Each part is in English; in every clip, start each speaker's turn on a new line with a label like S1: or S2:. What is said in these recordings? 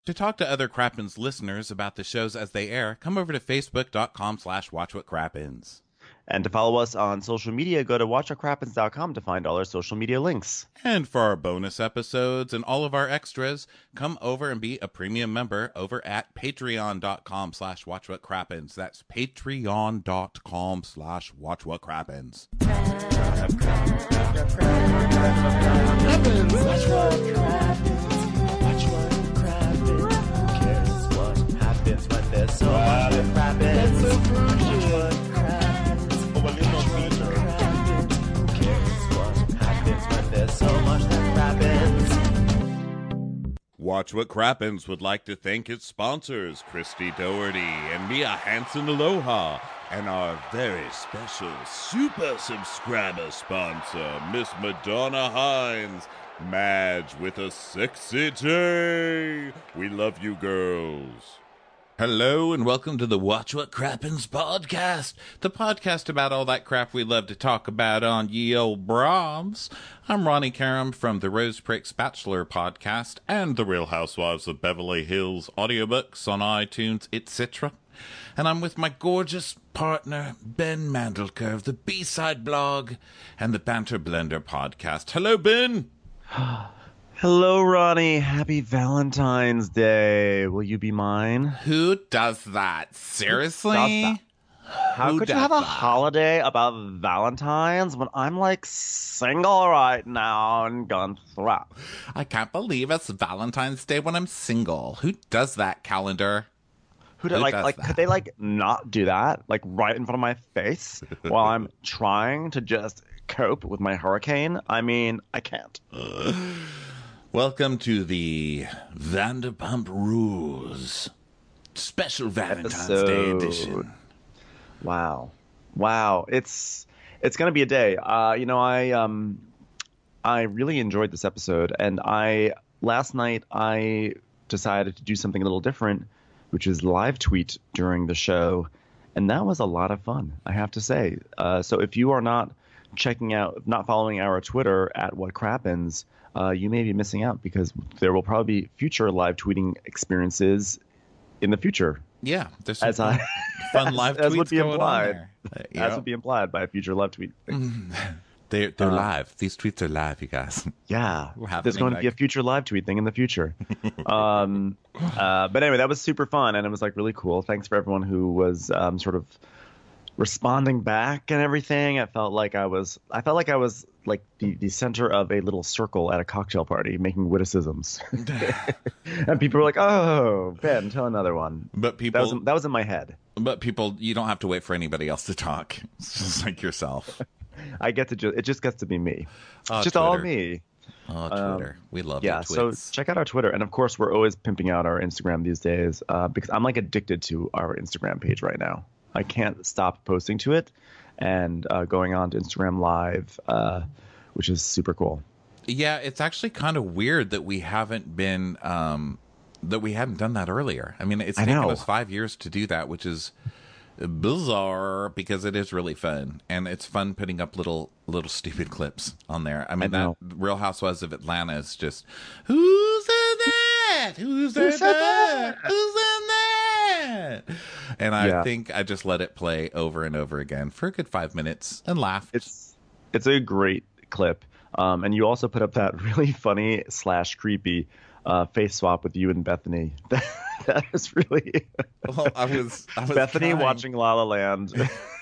S1: To talk to other Crappens listeners about the shows as they air, come over to facebook.com/watchwhatcrappens.
S2: And to follow us on social media, go to watchwhatcrappens.com to find all our social media links.
S1: And for our bonus episodes and all of our extras, come over and be a premium member over at patreon.com/watchwhatcrappens. That's patreon.com/watchwhatcrappens.
S2: There's so much that happens. Who cares what happens when there's so much that happens?
S1: Watch What Crappens would like to thank its sponsors, Christy Doherty and Mia Hansen Aloha, and our very special super subscriber sponsor, Miss Madonna Hines, Madge with a sexy J. We love you girls. Hello and welcome to the Watch What Crappens podcast, the podcast about all that crap we love to talk about on ye old Brahms. I'm Ronnie Karam from the Rose Pricks Bachelor podcast and the Real Housewives of Beverly Hills audiobooks on iTunes, etc. And I'm with my gorgeous partner, Ben Mandelker of the B-Side blog and the Banter Blender podcast. Hello, Ben.
S2: Hello, Ronnie. Happy Valentine's Day. Will you be mine?
S1: Who does that? Seriously?
S2: How could you have a holiday about Valentine's when I'm like single right now and gone through?
S1: I can't believe it's Valentine's Day when I'm single. Who does that, calendar?
S2: Who does that? Could they not do that right in front of my face while I'm trying to just cope with my hurricane? I mean, I can't.
S1: Welcome to the Vanderpump Rules special Valentine's Day edition.
S2: Wow. It's gonna be a day. I really enjoyed this episode, and last night I decided to do something a little different, which is live tweet during the show, and that was a lot of fun, I have to say. So if you are not following our Twitter at What Crappens, you may be missing out because there will probably be future live tweeting experiences in the future.
S1: Yeah, there's some fun live tweets
S2: would be
S1: going
S2: implied,
S1: on there.
S2: As would be implied by a future live tweet.
S1: They're live. These tweets are live, you guys.
S2: Yeah, there's going to be a future live tweet thing in the future. But anyway, that was super fun, and it was really cool. Thanks for everyone who was sort of responding back and everything. I felt like I was the center of a little circle at a cocktail party making witticisms. And people were like, "Oh, Ben, tell another one."
S1: But people
S2: that was in my head.
S1: But people, you don't have to wait for anybody else to talk. It's just like yourself.
S2: I get to it just gets to be me. It's just
S1: Twitter.
S2: all me.
S1: Oh, Twitter. We love
S2: yeah, so check out our Twitter. And of course, we're always pimping out our Instagram these days because I'm addicted to our Instagram page right now. I can't stop posting to it and going on to Instagram Live, which is super cool.
S1: Yeah, it's actually kind of weird that we haven't been that we hadn't done that earlier. I mean, it's taken us 5 years to do that, which is bizarre because it is really fun, and it's fun putting up little stupid clips on there. I mean, that Real Housewives of Atlanta is just who's in that? Who's in that? Who's in that? And I think I just let it play over and over again for a good 5 minutes and laugh.
S2: It's a great clip. And you also put up that really funny / creepy face swap with you and Bethany. That is really.
S1: Well, I was
S2: Bethany watching La La Land.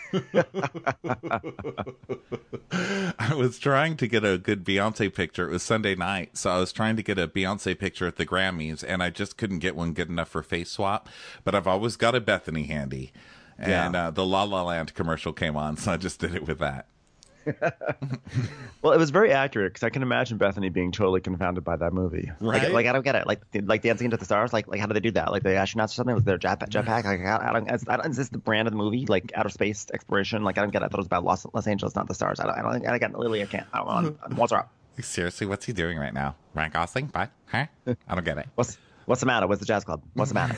S1: I was trying to get a good Beyonce picture. It was Sunday night, so I was trying to get a Beyonce picture at the Grammys, and I just couldn't get one good enough for face swap. But I've always got a Bethany handy, and the La La Land commercial came on, so I just did it with that.
S2: Well, it was very accurate because I can imagine Bethany being totally confounded by that movie.
S1: Right?
S2: Like I don't get it. Like Dancing into the Stars. Like how do they do that? Like the astronauts or something with their jetpack. Like I don't. Is this the brand of the movie? Like outer space exploration? Like I don't get it. I thought it was about Los Angeles, not the stars. I get Lily. I can't. What's wrong?
S1: Seriously, what's he doing right now? Ryan Gosling? Bye? Huh? I don't get it.
S2: What's the matter? What's the jazz club? What's the matter?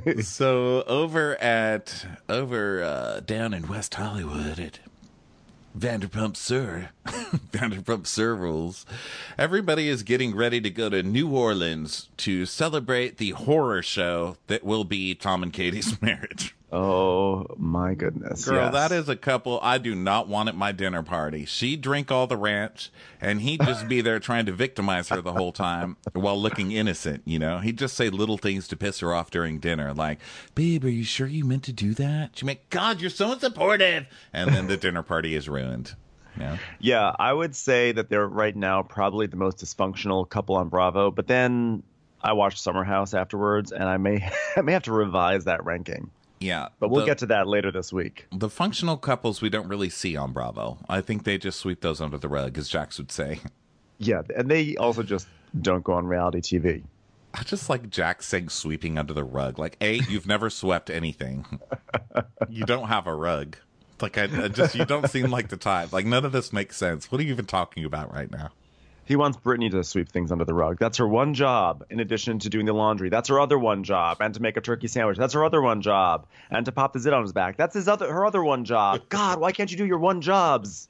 S1: So over down in West Hollywood at Vanderpump Sir. Vanderpump Sir rules. Everybody is getting ready to go to New Orleans to celebrate the horror show that will be Tom and Katie's marriage.
S2: Oh, my goodness.
S1: Girl,
S2: yes.
S1: That is a couple I do not want at my dinner party. She'd drink all the ranch, and he'd just be there trying to victimize her the whole time while looking innocent, you know? He'd just say little things to piss her off during dinner, like, babe, are you sure you meant to do that? She'd make, God, you're so unsupportive. And then the dinner party is ruined. Yeah.
S2: Yeah, I would say that they're right now probably the most dysfunctional couple on Bravo, but then I watched Summer House afterwards, and I may have to revise that ranking.
S1: Yeah.
S2: But we'll get to that later this week.
S1: The functional couples we don't really see on Bravo. I think they just sweep those under the rug, as Jax would say.
S2: Yeah, and they also just don't go on reality TV.
S1: I just like Jax saying sweeping under the rug. Like, A, you've never swept anything. You don't have a rug. Like, I just, you don't seem like the type. Like, none of this makes sense. What are you even talking about right now?
S2: He wants Brittany to sweep things under the rug. That's her one job, in addition to doing the laundry. That's her other one job. And to make a turkey sandwich. That's her other one job. And to pop the zit on his back. That's her other one job. God, why can't you do your one jobs?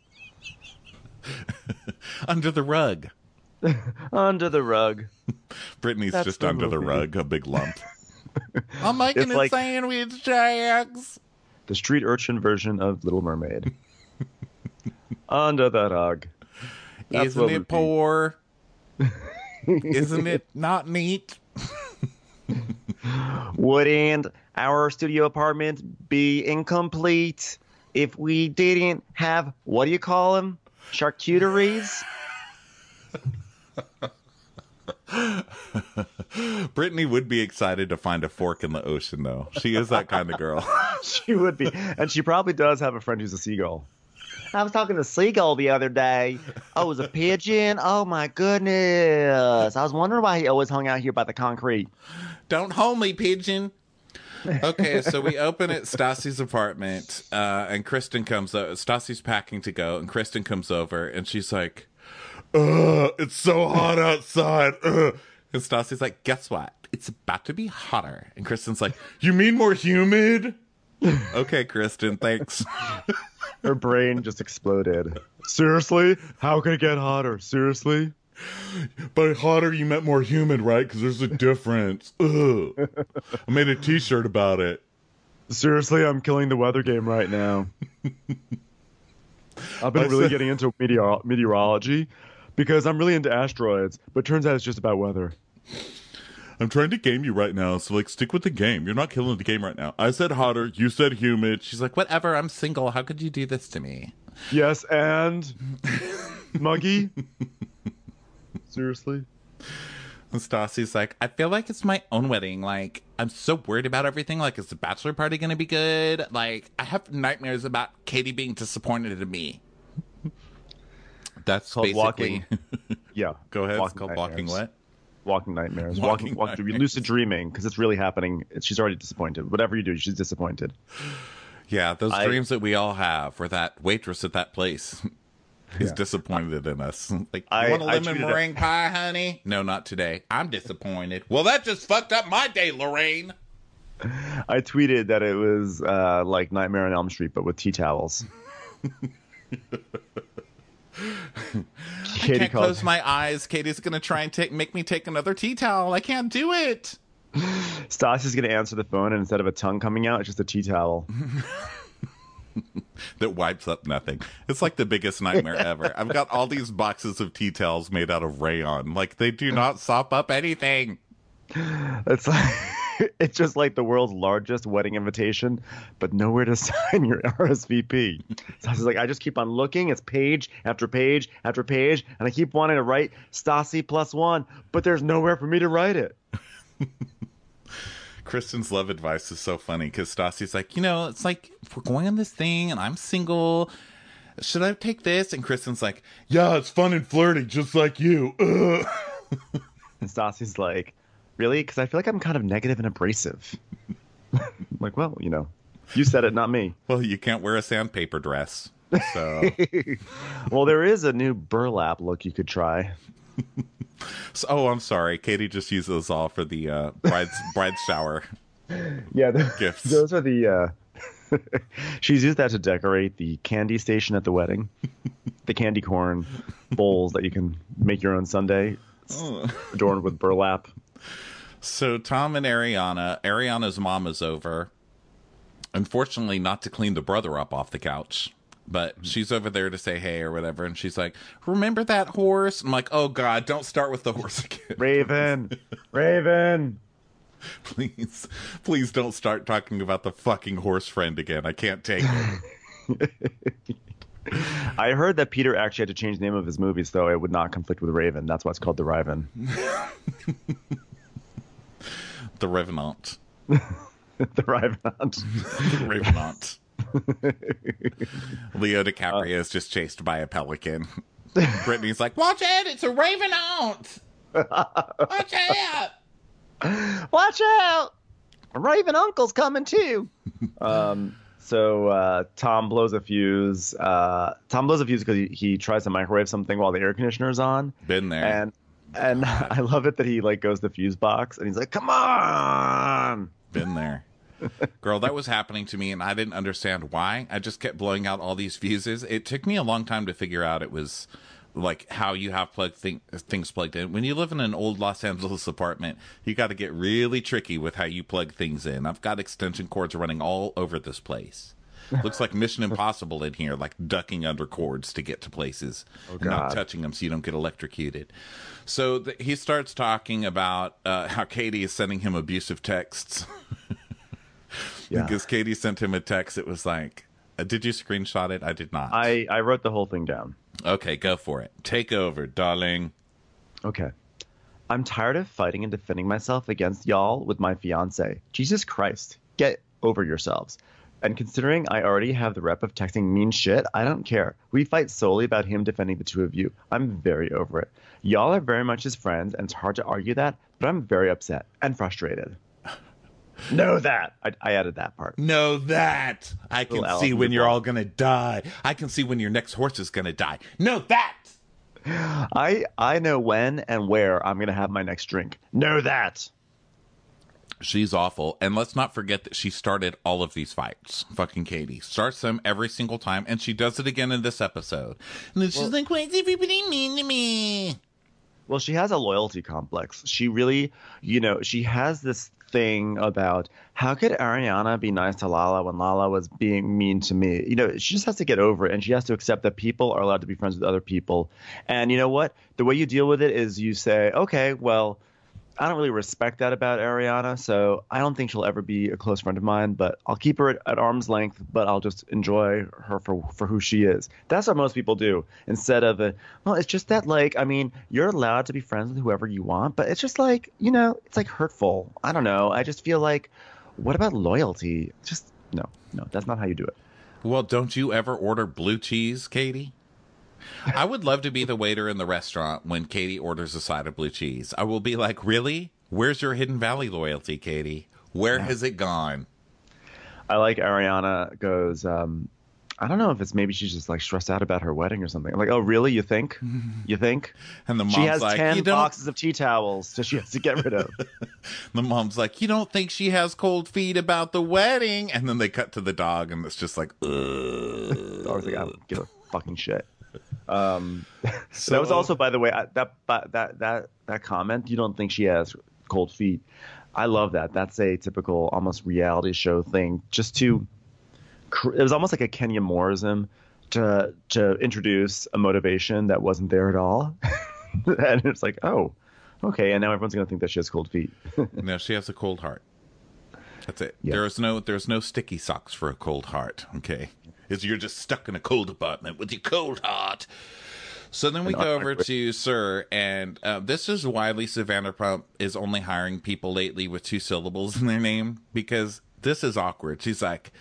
S1: Under the rug.
S2: Under the rug.
S1: Brittany's
S2: That's
S1: just
S2: the
S1: under the
S2: movie.
S1: rug, a big lump. I'm making
S2: It's
S1: a
S2: like-
S1: sandwich, Jax.
S2: The street urchin version of Little Mermaid. Under the rug. That's
S1: Isn't
S2: what
S1: it
S2: would be.
S1: poor? Isn't it not neat?
S2: Wouldn't our studio apartment be incomplete if we didn't have, what do you call them? Charcuteries?
S1: Brittany would be excited to find a fork in the ocean, though. She is that kind of girl.
S2: She would be. And she probably does have a friend who's a seagull. I was talking to Seagull the other day. Oh, it was a pigeon? Oh, my goodness. I was wondering why he always hung out here by the concrete.
S1: Don't hold me, pigeon. Okay, so we open at Stassi's apartment, and Kristen comes over. Stassi's packing to go, and Kristen comes over, and she's like, it's so hot outside. And Stassi's like, guess what? It's about to be hotter. And Kristen's like, you mean more humid? Okay, Kristen, thanks.
S2: Her brain just exploded. Seriously? How could it get hotter? Seriously?
S1: By hotter, you meant more humid, right? Because there's a difference. Ugh. I made a t-shirt about it.
S2: Seriously, I'm killing the weather game right now. I've been really getting into meteorology because I'm really into asteroids, but turns out it's just about weather.
S1: I'm trying to game you right now, so, like, stick with the game. You're not killing the game right now. I said hotter, you said humid. She's like, whatever, I'm single. How could you do this to me?
S2: Yes, and Muggy? Seriously?
S1: And Stassi's like, I feel like it's my own wedding. Like, I'm so worried about everything. Like, is the bachelor party going to be good? Like, I have nightmares about Katie being disappointed in me. That's
S2: Called
S1: basically...
S2: Yeah.
S1: Go ahead. It's
S2: Walking
S1: called
S2: nightmares.
S1: Walking what?
S2: Walking nightmares.
S1: Walking
S2: Walking
S1: nightmares.
S2: lucid dreaming, because it's really happening. She's already disappointed. Whatever you do, she's disappointed.
S1: Yeah, those dreams that we all have, where that waitress at that place is disappointed in us. Like, you want a lemon
S2: tweeted
S1: meringue pie, honey? No, not today. I'm disappointed. Well, that just fucked up my day, Lorraine.
S2: I tweeted that it was like Nightmare on Elm Street, but with tea towels.
S1: I can't close my eyes. Katie's going to try and make me take another tea towel. I can't do it.
S2: Stassi's going to answer the phone, and instead of a tongue coming out, it's just a tea towel.
S1: That wipes up nothing. It's like the biggest nightmare ever. I've got all these boxes of tea towels made out of rayon. Like, they do not sop up anything.
S2: It's like it's just like the world's largest wedding invitation, but nowhere to sign your RSVP. Stassi's like, I just keep on looking. It's page after page after page, and I keep wanting to write Stassi +1, but there's nowhere for me to write it.
S1: Kristen's love advice is so funny because Stassi's like, you know, it's like, if we're going on this thing and I'm single, should I take this? And Kristen's like, yeah, it's fun and flirty, just like you. Ugh.
S2: And Stassi's like, really? Because I feel like I'm kind of negative and abrasive. I'm like, well, you know, you said it, not me.
S1: Well, you can't wear a sandpaper dress. So,
S2: Well, there is a new burlap look you could try.
S1: I'm sorry. Katie just used those all for the bride's shower
S2: Yeah,
S1: gifts.
S2: those are the She's used that to decorate the candy station at the wedding. The candy corn bowls that you can make your own sundae, adorned with burlap.
S3: So Tom and Ariana's mom is over. Unfortunately, not to clean the brother up off the couch, but she's over there to say hey or whatever. And she's like, remember that horse? I'm like, oh God, don't start with the horse again.
S2: Raven.
S3: Please don't start talking about the fucking horse friend again. I can't take it.
S2: I heard that Peter actually had to change the name of his movies, though it would not conflict with Raven. That's why it's called The Riven.
S3: The Revenant.
S2: The Revenant.
S3: The Revenant. Leo DiCaprio is just chased by a pelican. Brittany's like, watch out, it's a Revenant. Watch out.
S2: Watch out! Raven Uncle's coming too. So Tom blows a fuse. Tom blows a fuse because he tries to microwave something while the air conditioner's on.
S3: Been there.
S2: And I love it that he like goes to the fuse box and he's like, "Come on!"
S3: Been there. Girl, that was happening to me and I didn't understand why. I just kept blowing out all these fuses. It took me a long time to figure out it was like how you have things plugged in. When you live in an old Los Angeles apartment, you got to get really tricky with how you plug things in. I've got extension cords running all over this place. Looks like Mission Impossible in here, like ducking under cords to get to places and not touching them so you don't get electrocuted. So he starts talking about how Katie is sending him abusive texts.
S2: Yeah.
S3: Because Katie sent him a text. It was like, did you screenshot it? I did not.
S2: I wrote the whole thing down.
S3: Okay, go for it. Take over, darling.
S2: Okay. I'm tired of fighting and defending myself against y'all with my fiance. Jesus Christ. Get over yourselves. And considering I already have the rep of texting mean shit, I don't care. We fight solely about him defending the two of you. I'm very over it. Y'all are very much his friends, and it's hard to argue that, but I'm very upset and frustrated. Know that. I added that part.
S3: Know that. I can see when you're all going to die. I can see when your next horse is going to die. Know that.
S2: I know when and where I'm going to have my next drink. Know that.
S3: She's awful. And let's not forget that she started all of these fights. Fucking Katie. Starts them every single time. And she does it again in this episode. And then she's like, why is everybody mean to me?
S2: Well, she has a loyalty complex. She really, she has this thing about how could Ariana be nice to Lala when Lala was being mean to me? She just has to get over it, and she has to accept that people are allowed to be friends with other people. And you know what? The way you deal with it is you say, okay, well, I don't really respect that about Ariana, so I don't think she'll ever be a close friend of mine, but I'll keep her at arm's length, but I'll just enjoy her for who she is. That's what most people do, instead of, it's just that, you're allowed to be friends with whoever you want, but it's just it's like hurtful. I don't know. I just feel like, what about loyalty? Just, no, that's not how you do it.
S3: Well, don't you ever order blue cheese, Katie? I would love to be the waiter in the restaurant when Katie orders a side of blue cheese. I will be like, really? Where's your Hidden Valley loyalty, Katie? Where has it gone?
S2: I like Ariana goes, I don't know if it's maybe she's just like stressed out about her wedding or something. I'm like, oh, really? You think? You think?
S3: And the mom's
S2: she has
S3: like,
S2: 10 boxes of tea towels, so she has to get rid of.
S3: The mom's like, you don't think she has cold feet about the wedding? And then they cut to the dog, and it's just like, ugh.
S2: The dog's like, I don't give a fucking shit. So that was also, by the way, that comment. You don't think she has cold feet? I love that. That's a typical, almost reality show thing. It was almost like a Kenya Mooreism to introduce a motivation that wasn't there at all, and it's like, oh, okay, and now everyone's gonna think that she has cold feet.
S3: No, she has a cold heart. That's it.
S2: Yeah.
S3: There's no sticky socks for a cold heart. Okay. You're just stuck in a cold apartment with your cold heart. So then we go over to Sir, and this is why Lisa Vanderpump is only hiring people lately with 2 syllables in their name, because this is awkward. She's like,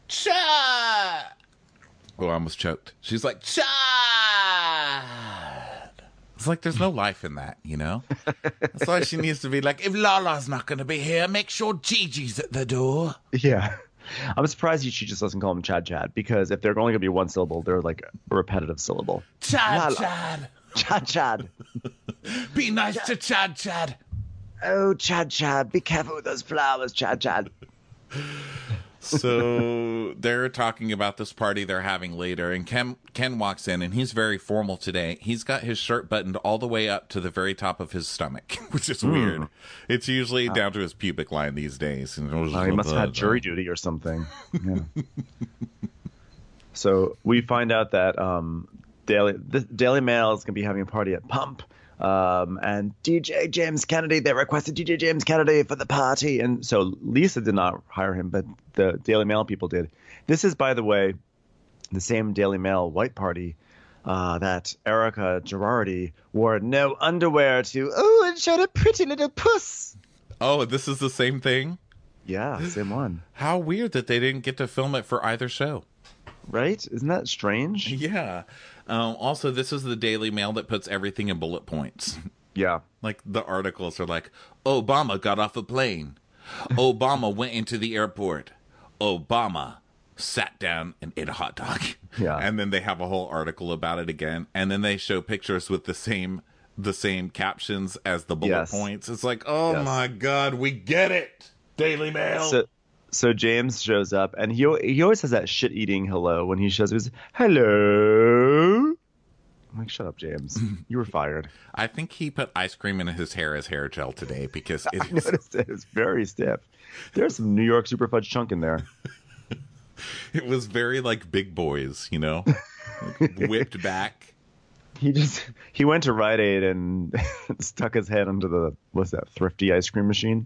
S3: Chad! Oh, I almost choked. She's like, Chad! It's like there's no life in that, That's why she needs to be like, if Lala's not going to be here, make sure Gigi's at the door.
S2: Yeah. I'm surprised she just doesn't call him Chad, because if they're only going to be 1 syllable, they're like a repetitive syllable.
S3: Chad. Be nice to Chad.
S2: Oh, Chad, be careful with those flowers, Chad.
S3: So they're talking about this party they're having later, and Ken walks in, and he's very formal today. He's got his shirt buttoned all the way up to the very top of his stomach, which is weird. It's usually down to his pubic line these days. And
S2: he must have had jury duty or something. Yeah. So we find out that the Daily Mail is going to be having a party at Pump. And DJ James Kennedy, they requested DJ James Kennedy for the party. And so Lisa did not hire him, but the Daily Mail people did. This is, by the way, the same Daily Mail white party that Erica Girardi wore no underwear to. Oh, and showed a pretty little puss.
S3: Oh, this is the same thing?
S2: Yeah, same one.
S3: How weird that they didn't get to film it for either show.
S2: Right? Isn't that strange?
S3: Yeah. Also, this is the Daily Mail that puts everything in bullet points.
S2: Yeah.
S3: Like, the articles are like, Obama got off a plane. Obama went into the airport. Obama sat down and ate a hot dog.
S2: Yeah.
S3: And then they have a whole article about it again. And then they show pictures with the same captions as the bullet points. It's like, oh my God, we get it, Daily Mail.
S2: So James shows up, and he always has that shit-eating hello when he shows up. He's, hello? I'm like, shut up, James. You were fired.
S3: I think he put ice cream in his hair as hair gel today because
S2: I noticed it was very stiff. There's some New York Super Fudge chunk in there.
S3: It was very like Big Boys, you know, like whipped back.
S2: He went to Rite Aid and stuck his head under the, what's that, Thrifty ice cream machine?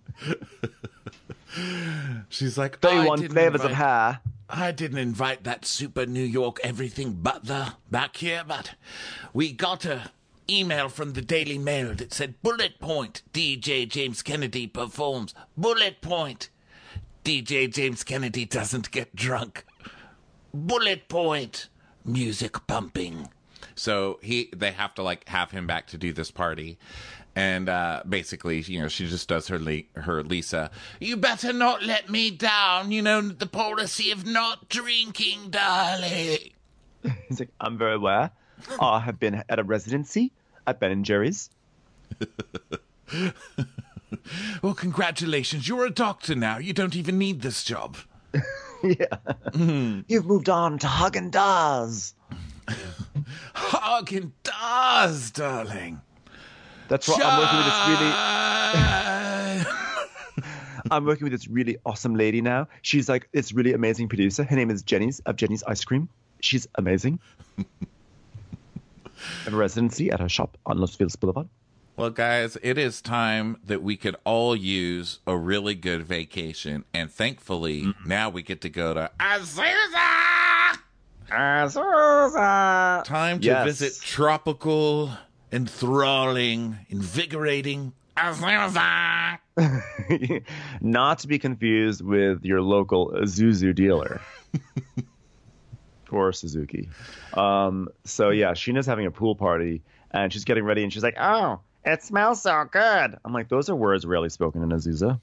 S3: She's like,
S2: 31 flavors of hair.
S3: I didn't invite that super New York everything butler back here, but we got a email from the Daily Mail that said, bullet point, DJ James Kennedy performs. Bullet point, DJ James Kennedy doesn't get drunk. Bullet point, music pumping. So they have to like have him back to do this party. And basically, you know, she just does her Lisa. You better not let me down. You know, the policy of not drinking, darling.
S2: He's like, I'm very aware. I have been at a residency at Ben & Jerry's.
S3: Well, congratulations. You're a doctor now. You don't even need this job.
S2: Yeah. Mm-hmm. You've moved on to Haagen-Dazs.
S3: Haagen-Dazs, darling.
S2: That's right. I'm working with this really awesome lady now. She's like this really amazing producer. Her name is Jenny's of Jenny's Ice Cream. She's amazing. I have a residency at her shop on Los Feliz Boulevard.
S3: Well, guys, it is time that we could all use a really good vacation. And thankfully, now we get to go to Azusa!
S2: Azusa!
S3: Time to visit tropical, enthralling, invigorating Azusa!
S2: Not to be confused with your local Isuzu dealer. Or Suzuki. So, yeah, Sheena's having a pool party, and she's getting ready, and she's like, oh, it smells so good. I'm like, those are words rarely spoken in Azusa.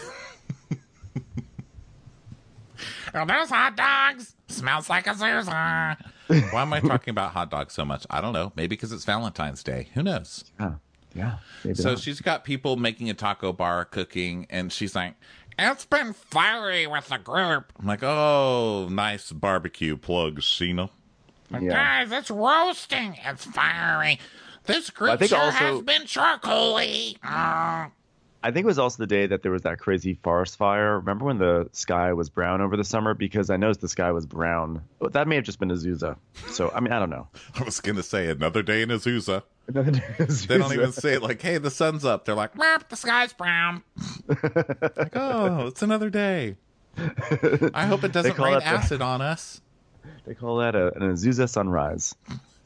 S3: Oh, those hot dogs smells like Azusa. Why am I talking about hot dogs so much? I don't know. Maybe because it's Valentine's Day. Who knows?
S2: Yeah. Maybe
S3: so
S2: not.
S3: She's got people making a taco bar, cooking, and she's like, it's been fiery with the group. I'm like, oh, nice barbecue plug, Sheena. Like, guys, it's roasting. It's fiery. This group has been charcoaly.
S2: I think it was also the day that there was that crazy forest fire. Remember when the sky was brown over the summer? Because I noticed the sky was brown. That may have just been Azusa. So, I mean, I don't know.
S3: I was going to say another day in Azusa.
S2: Another day in Azusa.
S3: They don't even say it like, hey, the sun's up. They're like, the sky's brown. Like, oh, it's another day. I hope it doesn't rain acid on us.
S2: They call that an Azusa sunrise.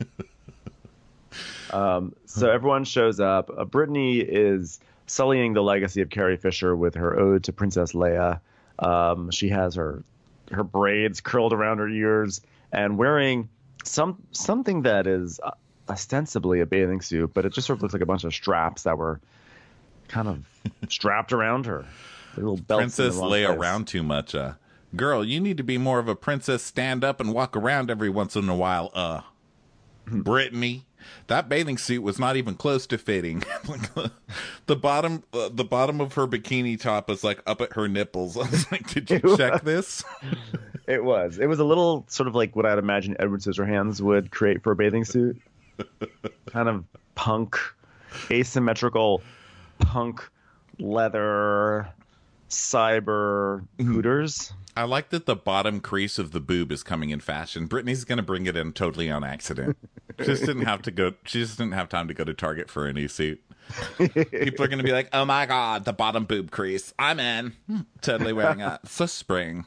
S2: So everyone shows up. Brittany is sullying the legacy of Carrie Fisher with her ode to Princess Leia. She has her braids curled around her ears and wearing something that is ostensibly a bathing suit, but it just sort of looks like a bunch of straps that were kind of strapped around her. Little belts.
S3: Princess Leia around too much. Girl, you need to be more of a princess. Stand up and walk around every once in a while. Brittany. that bathing suit was not even close to fitting. the bottom of her bikini top was like up at her nipples. I was like, did you check this?
S2: It was a little sort of like what I'd imagine Edward Scissorhands would create for a bathing suit. Kind of punk, asymmetrical punk leather cyber hooters.
S3: I like that the bottom crease of the boob is coming in fashion. Brittany's going to bring it in totally on accident. She just didn't have time to go to Target for a new suit. People are going to be like, "Oh my god, the bottom boob crease. I'm in." Totally wearing it. It's a spring.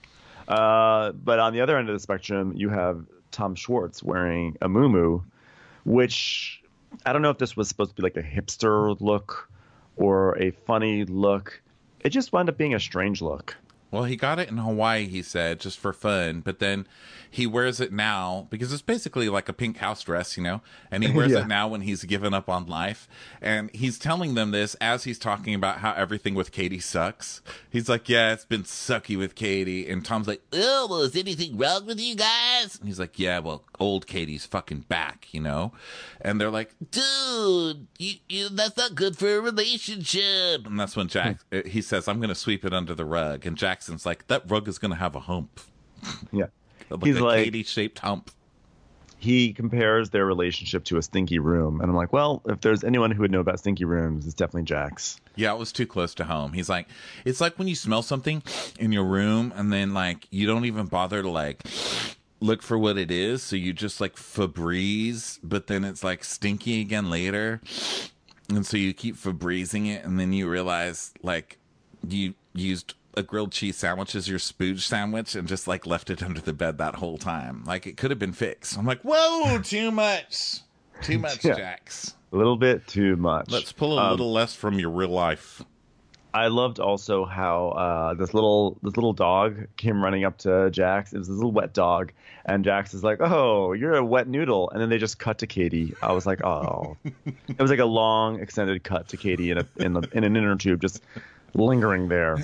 S2: But on the other end of the spectrum, you have Tom Schwartz wearing a muumuu, which I don't know if this was supposed to be like a hipster look or a funny look. It just wound up being a strange look.
S3: Well, he got it in Hawaii, he said, just for fun. But then he wears it now because it's basically like a pink house dress, you know? And he wears it now when he's given up on life. And he's telling them this as he's talking about how everything with Katie sucks. He's like, yeah, it's been sucky with Katie. And Tom's like, oh, well, is anything wrong with you guys? And he's like, yeah, well, old Katie's fucking back, you know? And they're like, dude, you that's not good for a relationship. And that's when he says, I'm going to sweep it under the rug. And Jackson's like, that rug is going to have a hump.
S2: Yeah.
S3: He's like Katie-shaped hump.
S2: He compares their relationship to a stinky room. And I'm like, well, if there's anyone who would know about stinky rooms, it's definitely Jax.
S3: Yeah, it was too close to home. He's like, it's like when you smell something in your room and then, like, you don't even bother to, like, look for what it is. So you just, like, Febreze, but then it's, like, stinky again later. And so you keep Febrezing it, and then you realize, like, you used a grilled cheese sandwich as your spooge sandwich and just like left it under the bed that whole time. Like it could have been fixed. I'm like, whoa, too much, Jax.
S2: A little bit too much.
S3: Let's pull a little less from your real life.
S2: I loved also how this little dog came running up to Jax. It was this little wet dog, and Jax is like, "Oh, you're a wet noodle," and then they just cut to Katie. I was like, "Oh," it was like a long extended cut to Katie in an inner tube, just lingering there.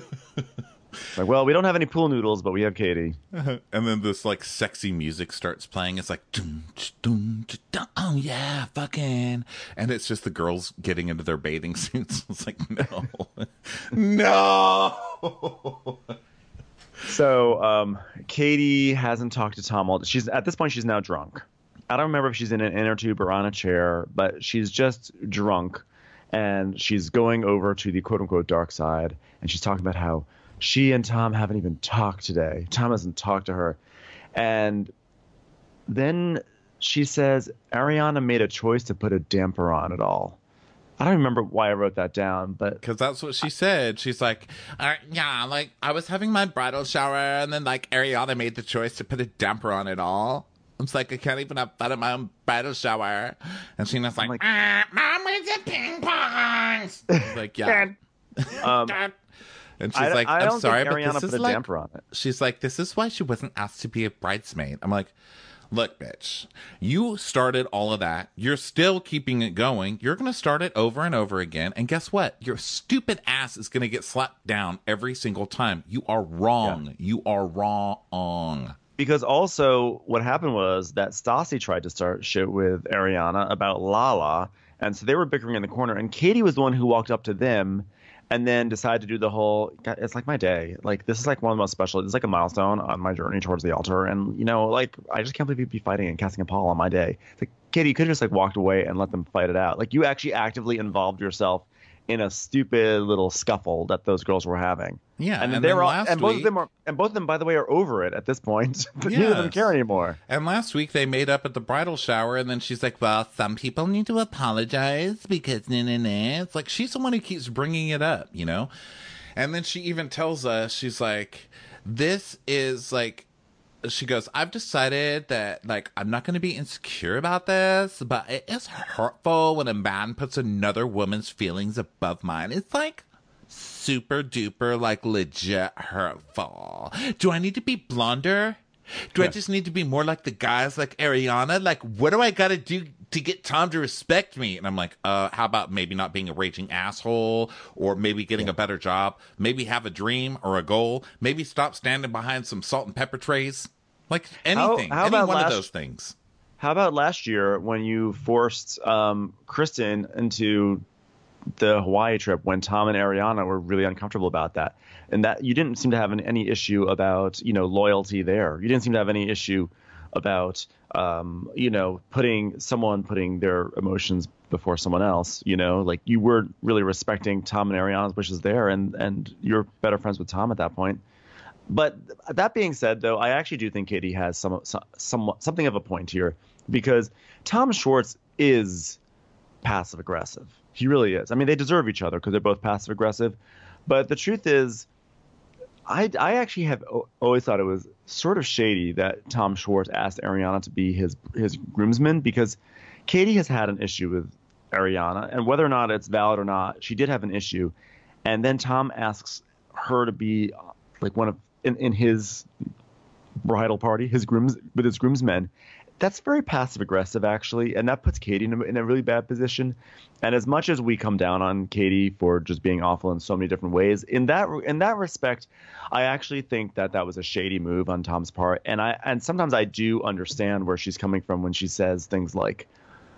S2: Like, well, we don't have any pool noodles, but we have Katie.
S3: And then this like sexy music starts playing. It's like, dun, dun, dun, dun, oh yeah, fucking, and it's just the girls getting into their bathing suits. It's like, no, no.
S2: So, Katie hasn't talked to Tom all. At this point, she's now drunk. I don't remember if she's in an inner tube or on a chair, but she's just drunk. And she's going over to the quote-unquote dark side, and she's talking about how she and Tom haven't even talked today. Tom hasn't talked to her. And then she says Ariana made a choice to put a damper on it all. I don't remember why I wrote that down, but...
S3: Because that's what she said. She's like, yeah, like, I was having my bridal shower, and then, like, Ariana made the choice to put a damper on it all. It's like, I can't even have fun at my own bridal shower. And Sheena's like, Mom, where's the ping pongs? It's like, yeah. And she's like, I'm sorry, but this is like, damper on it. She's like, this is why she wasn't asked to be a bridesmaid. I'm like, look, bitch, you started all of that. You're still keeping it going. You're going to start it over and over again. And guess what? Your stupid ass is going to get slapped down every single time. You are wrong. Yeah. You are wrong.
S2: Because also what happened was that Stassi tried to start shit with Ariana about Lala. And so they were bickering in the corner. And Katie was the one who walked up to them and then decided to do the whole, it's like my day. Like, this is like one of the most special. It's like a milestone on my journey towards the altar. And, you know, like, I just can't believe you'd be fighting and casting a pall on my day. It's like, Katie, you could have just like walked away and let them fight it out. Like, you actually actively involved yourself in a stupid little scuffle that those girls were having.
S3: Yeah,
S2: and they were all, and both of them, by the way, are over it at this point. Neither of them care anymore.
S3: And last week they made up at the bridal shower, and then she's like, "Well, some people need to apologize because nah." It's like she's the one who keeps bringing it up, you know. And then she even tells us, she's like, "This is like." She goes, I've decided that, like, I'm not going to be insecure about this, but it is hurtful when a man puts another woman's feelings above mine. It's, like, super duper, like, legit hurtful. Do I need to be blonder? Do I just need to be more like the guys like Ariana? Like, what do I got to do to get Tom to respect me? And I'm like, how about maybe not being a raging asshole, or maybe getting a better job, maybe have a dream or a goal, maybe stop standing behind some salt and pepper trays, like anything, any one of those things.
S2: How about last year when you forced Kristen into the Hawaii trip when Tom and Ariana were really uncomfortable about that, and that you didn't seem to have any issue about loyalty there. You didn't seem to have any issue about putting their emotions before someone else. Like you were really respecting Tom and Ariana's wishes there, and you're better friends with Tom at that point. But that being said, though, I actually do think Katie has something of a point here, because Tom Schwartz is passive aggressive. He really is. I mean, they deserve each other because they're both passive aggressive. But the truth is, I actually have always thought it was sort of shady that Tom Schwartz asked Ariana to be his groomsman, because Katie has had an issue with Ariana, and whether or not it's valid or not, she did have an issue. And then Tom asks her to be like one of in his bridal party, his groomsmen. That's very passive aggressive, actually, and that puts Katie in a really bad position. And as much as we come down on Katie for just being awful in so many different ways, in that respect, I actually think that was a shady move on Tom's part. And sometimes I do understand where she's coming from when she says things like,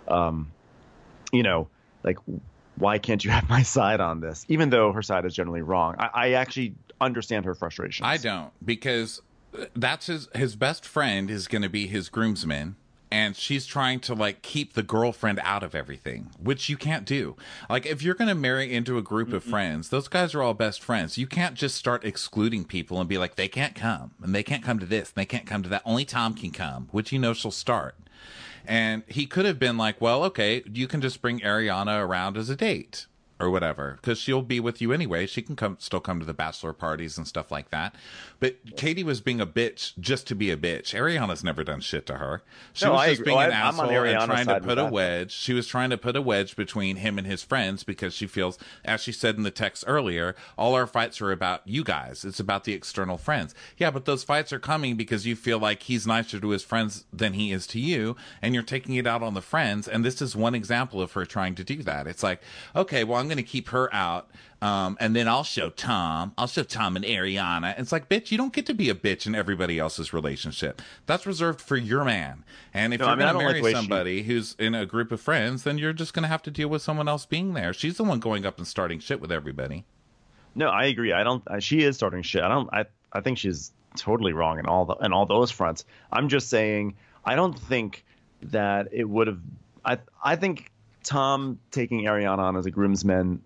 S2: like, why can't you have my side on this? Even though her side is generally wrong, I actually understand her frustrations.
S3: I don't, because that's his best friend is going to be his groomsman, and she's trying to like keep the girlfriend out of everything, which you can't do. Like, if you're going to marry into a group of friends, those guys are all best friends. You can't just start excluding people and be like, they can't come, and they can't come to this, and they can't come to that. Only Tom can come, which she'll start. And he could have been like, well, okay, you can just bring Ariana around as a date or whatever, because she'll be with you anyway. She can still come to the bachelor parties and stuff like that. But Katie was being a bitch just to be a bitch. Ariana's never done shit to her. She was just being an asshole and trying to put a wedge. She was trying to put a wedge between him and his friends, because she feels, as she said in the text earlier, all our fights are about you guys. It's about the external friends. Yeah, but those fights are coming because you feel like he's nicer to his friends than he is to you, and you're taking it out on the friends. And this is one example of her trying to do that. It's like, okay, well, I'm going to keep her out, and then I'll show Tom and Ariana. It's like, bitch, you don't get to be a bitch in everybody else's relationship. That's reserved for your man. And if you're going to marry somebody who's in a group of friends, then you're just going to have to deal with someone else being there. She's the one going up and starting shit with everybody.
S2: No, I agree. She is starting shit. I think she's totally wrong in all those fronts. I'm just saying, I don't think that it would have. I think Tom taking Ariana on as a groomsman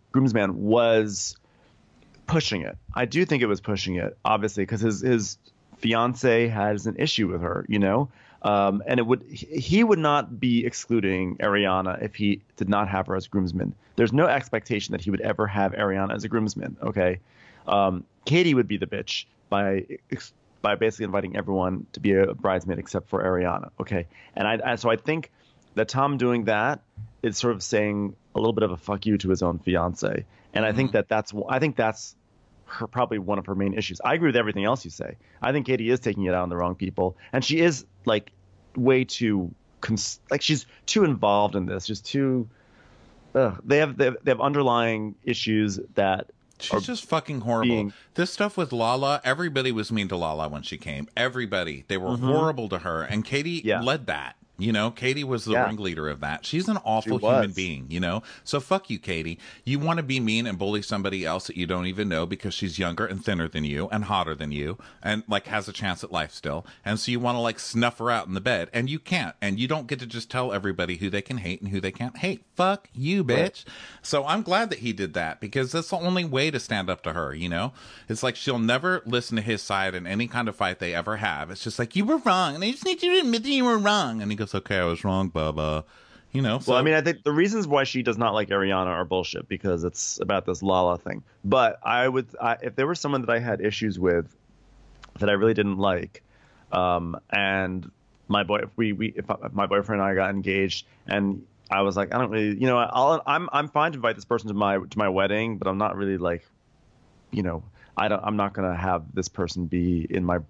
S2: was pushing it. I do think it was pushing it, obviously, because his fiance has an issue with her, and he would not be excluding Ariana if he did not have her as a groomsman. There's no expectation that he would ever have Ariana as a groomsman. Okay, Katie would be the bitch by basically inviting everyone to be a bridesmaid except for Ariana. Okay, and so I think that Tom doing that is sort of saying a little bit of a fuck you to his own fiance. And I think that's her, probably one of her main issues. I agree with everything else you say. I think Katie is taking it out on the wrong people, and she is like way too she's too involved in this. Just too. They have underlying issues that.
S3: She's just fucking horrible. This stuff with Lala, everybody was mean to Lala when she came. Everybody. They were horrible to her, and Katie led that. Katie was the ringleader of that. She's an awful human being, So fuck you, Katie. You want to be mean and bully somebody else that you don't even know because she's younger and thinner than you and hotter than you and like has a chance at life still. And so you want to like snuff her out in the bed, and you can't. And you don't get to just tell everybody who they can hate and who they can't hate. Fuck you, bitch. Right. So I'm glad that he did that, because that's the only way to stand up to her, It's like she'll never listen to his side in any kind of fight they ever have. It's just like, you were wrong, and I just need you to admit that you were wrong. And he goes, okay, I was wrong, Bubba. So.
S2: Well, I mean, I think the reasons why she does not like Ariana are bullshit, because it's about this Lala thing. But if there was someone that I had issues with that I really didn't like, and my if my boyfriend and I got engaged, and I was like, I don't really, I'm fine to invite this person to my wedding, but I'm not really like, I'm not gonna have this person be in my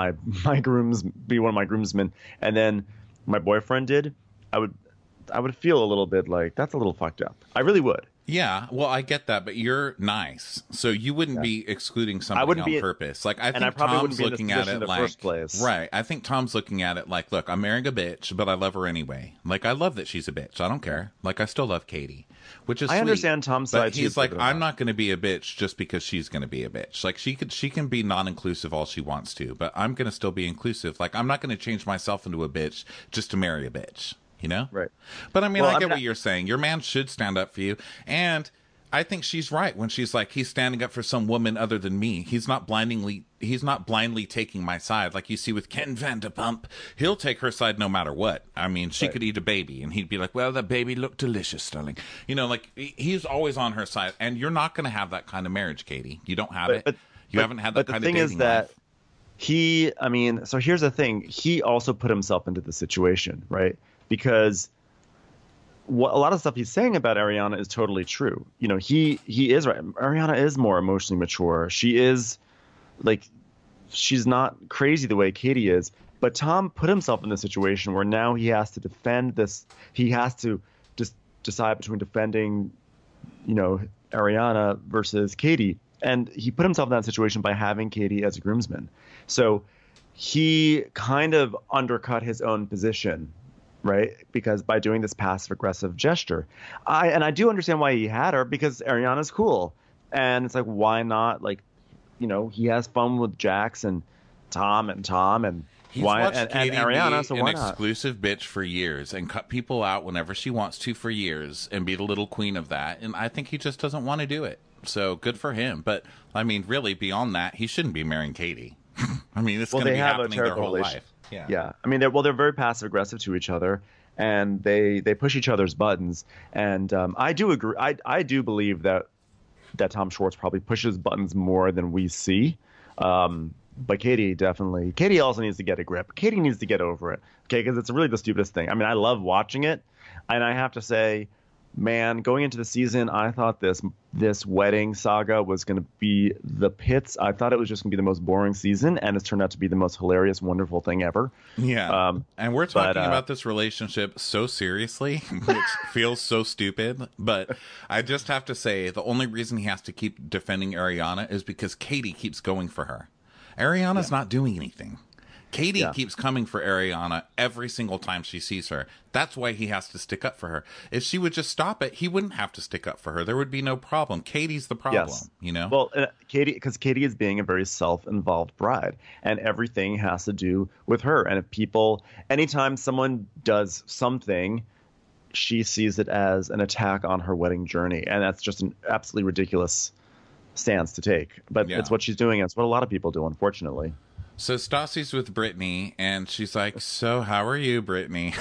S2: be one of my groomsmen. And then my boyfriend did, I would feel a little bit like, that's a little fucked up. I really would.
S3: Yeah, well, I get that, but you're nice, so you wouldn't be excluding somebody
S2: wouldn't
S3: on
S2: be,
S3: purpose. Like, I think
S2: I probably
S3: Tom's
S2: wouldn't be
S3: looking
S2: in this
S3: at it
S2: in the
S3: like,
S2: first place.
S3: right? I think Tom's looking at it like, look, I'm marrying a bitch, but I love her anyway. Like, I love that she's a bitch. I don't care. Like, I still love Katie, which is
S2: I
S3: sweet.
S2: understand Tom's side.
S3: But he's
S2: too,
S3: like, I'm not going to be a bitch just because she's going to be a bitch. Like, she can be non-inclusive all she wants to, but I'm going to still be inclusive. Like, I'm not going to change myself into a bitch just to marry a bitch. You know?
S2: Right.
S3: But I mean, I get what you're saying. Your man should stand up for you. And I think she's right when she's like, he's standing up for some woman other than me. He's not blindly taking my side. Like you see with Ken Vanderpump, he'll take her side no matter what. I mean, she could eat a baby and he'd be like, well, that baby looked delicious, darling. You know, like he's always on her side. And you're not going to have that kind of marriage, Katie. You don't have it. You haven't had that kind of dating life. But the
S2: thing is that so here's the thing. He also put himself into the situation, right? Because a lot of stuff he's saying about Ariana is totally true. You know, he is right. Ariana is more emotionally mature. She is like, she's not crazy the way Katie is. But Tom put himself in the situation where now he has to defend this. He has to just decide between defending, you know, Ariana versus Katie. And he put himself in that situation by having Katie as a groomsman. So he kind of undercut his own position, right? Because by doing this passive aggressive gesture, I do understand why he had her, because Ariana's cool. And it's like, why not? Like, you know, he has fun with Jax and Tom and
S3: He's
S2: why
S3: watched Katie
S2: and Ariana,
S3: be
S2: so
S3: an
S2: why not?
S3: exclusive bitch for years and cut people out whenever she wants to for years and be the little queen of that. And I think he just doesn't want to do it. So good for him. But I mean, really, beyond that, he shouldn't be marrying Katie. I mean, it's going to be happening their whole life.
S2: Yeah. I mean, they're very passive aggressive to each other, and they push each other's buttons. And I do agree. I do believe that Tom Schwartz probably pushes buttons more than we see. But Katie definitely. Katie also needs to get a grip. Katie needs to get over it. Okay, because it's really the stupidest thing. I mean, I love watching it, and I have to say, man, going into the season, I thought this wedding saga was going to be the pits. I thought it was just going to be the most boring season, and it's turned out to be the most hilarious, wonderful thing ever.
S3: Yeah. And we're talking about this relationship so seriously, which feels so stupid. But I just have to say, the only reason he has to keep defending Ariana is because Katie keeps going for her. Ariana's not doing anything. Katie keeps coming for Ariana every single time she sees her. That's why he has to stick up for her. If she would just stop it, he wouldn't have to stick up for her. There would be no problem. Katie's the problem, you know?
S2: Well, because Katie is being a very self-involved bride, and everything has to do with her. And anytime someone does something, she sees it as an attack on her wedding journey. And that's just an absolutely ridiculous stance to take. But it's what she's doing. And it's what a lot of people do, unfortunately.
S3: So Stassi's with Brittany, and she's like, so how are you, Brittany?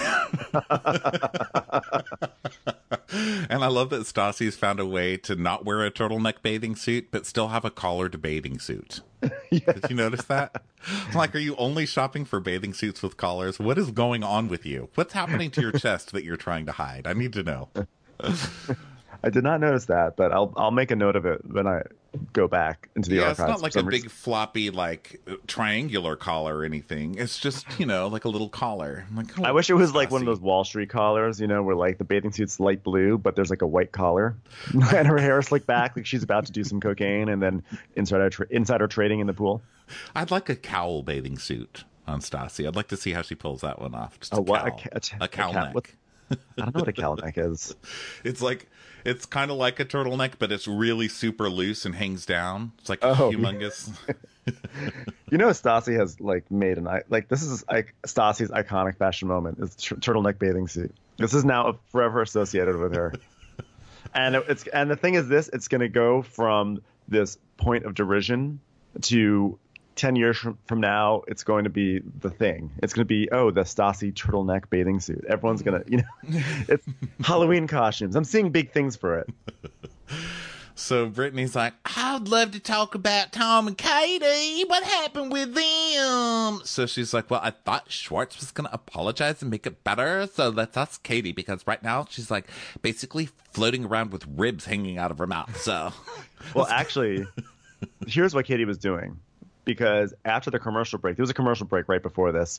S3: And I love that Stassi's found a way to not wear a turtleneck bathing suit, but still have a collared bathing suit. Did you notice that? I'm like, are you only shopping for bathing suits with collars? What is going on with you? What's happening to your chest that you're trying to hide? I need to know.
S2: I did not notice that, but I'll make a note of it when I go back into the archives.
S3: It's not like a big floppy like triangular collar or anything. It's just, you know, like a little collar. I'm like,
S2: I wish it was like one of those Wall Street collars, you know, where like the bathing suit's light blue, but there's like a white collar, and her hair is slicked back like she's about to do some cocaine, and then insider trading in the pool.
S3: I'd like a cowl bathing suit on Stassi. I'd like to see how she pulls that one off. Just a cowl neck.
S2: I don't know what a cowl neck is.
S3: It's kind of like a turtleneck, but it's really super loose and hangs down. It's like humongous.
S2: You know, Stassi has like made this is like Stassi's iconic fashion moment is turtleneck bathing suit. This is now forever associated with her. And the thing is it's going to go from this point of derision to 10 years from now, it's going to be the thing. It's going to be, the Stassi turtleneck bathing suit. Everyone's going to, it's Halloween costumes. I'm seeing big things for it.
S3: So Brittany's like, I'd love to talk about Tom and Katie. What happened with them? So she's like, well, I thought Schwartz was going to apologize and make it better. So let's ask Katie, because right now she's like basically floating around with ribs hanging out of her mouth. So,
S2: well, actually, here's what Katie was doing. Because after the commercial break, there was a commercial break right before this,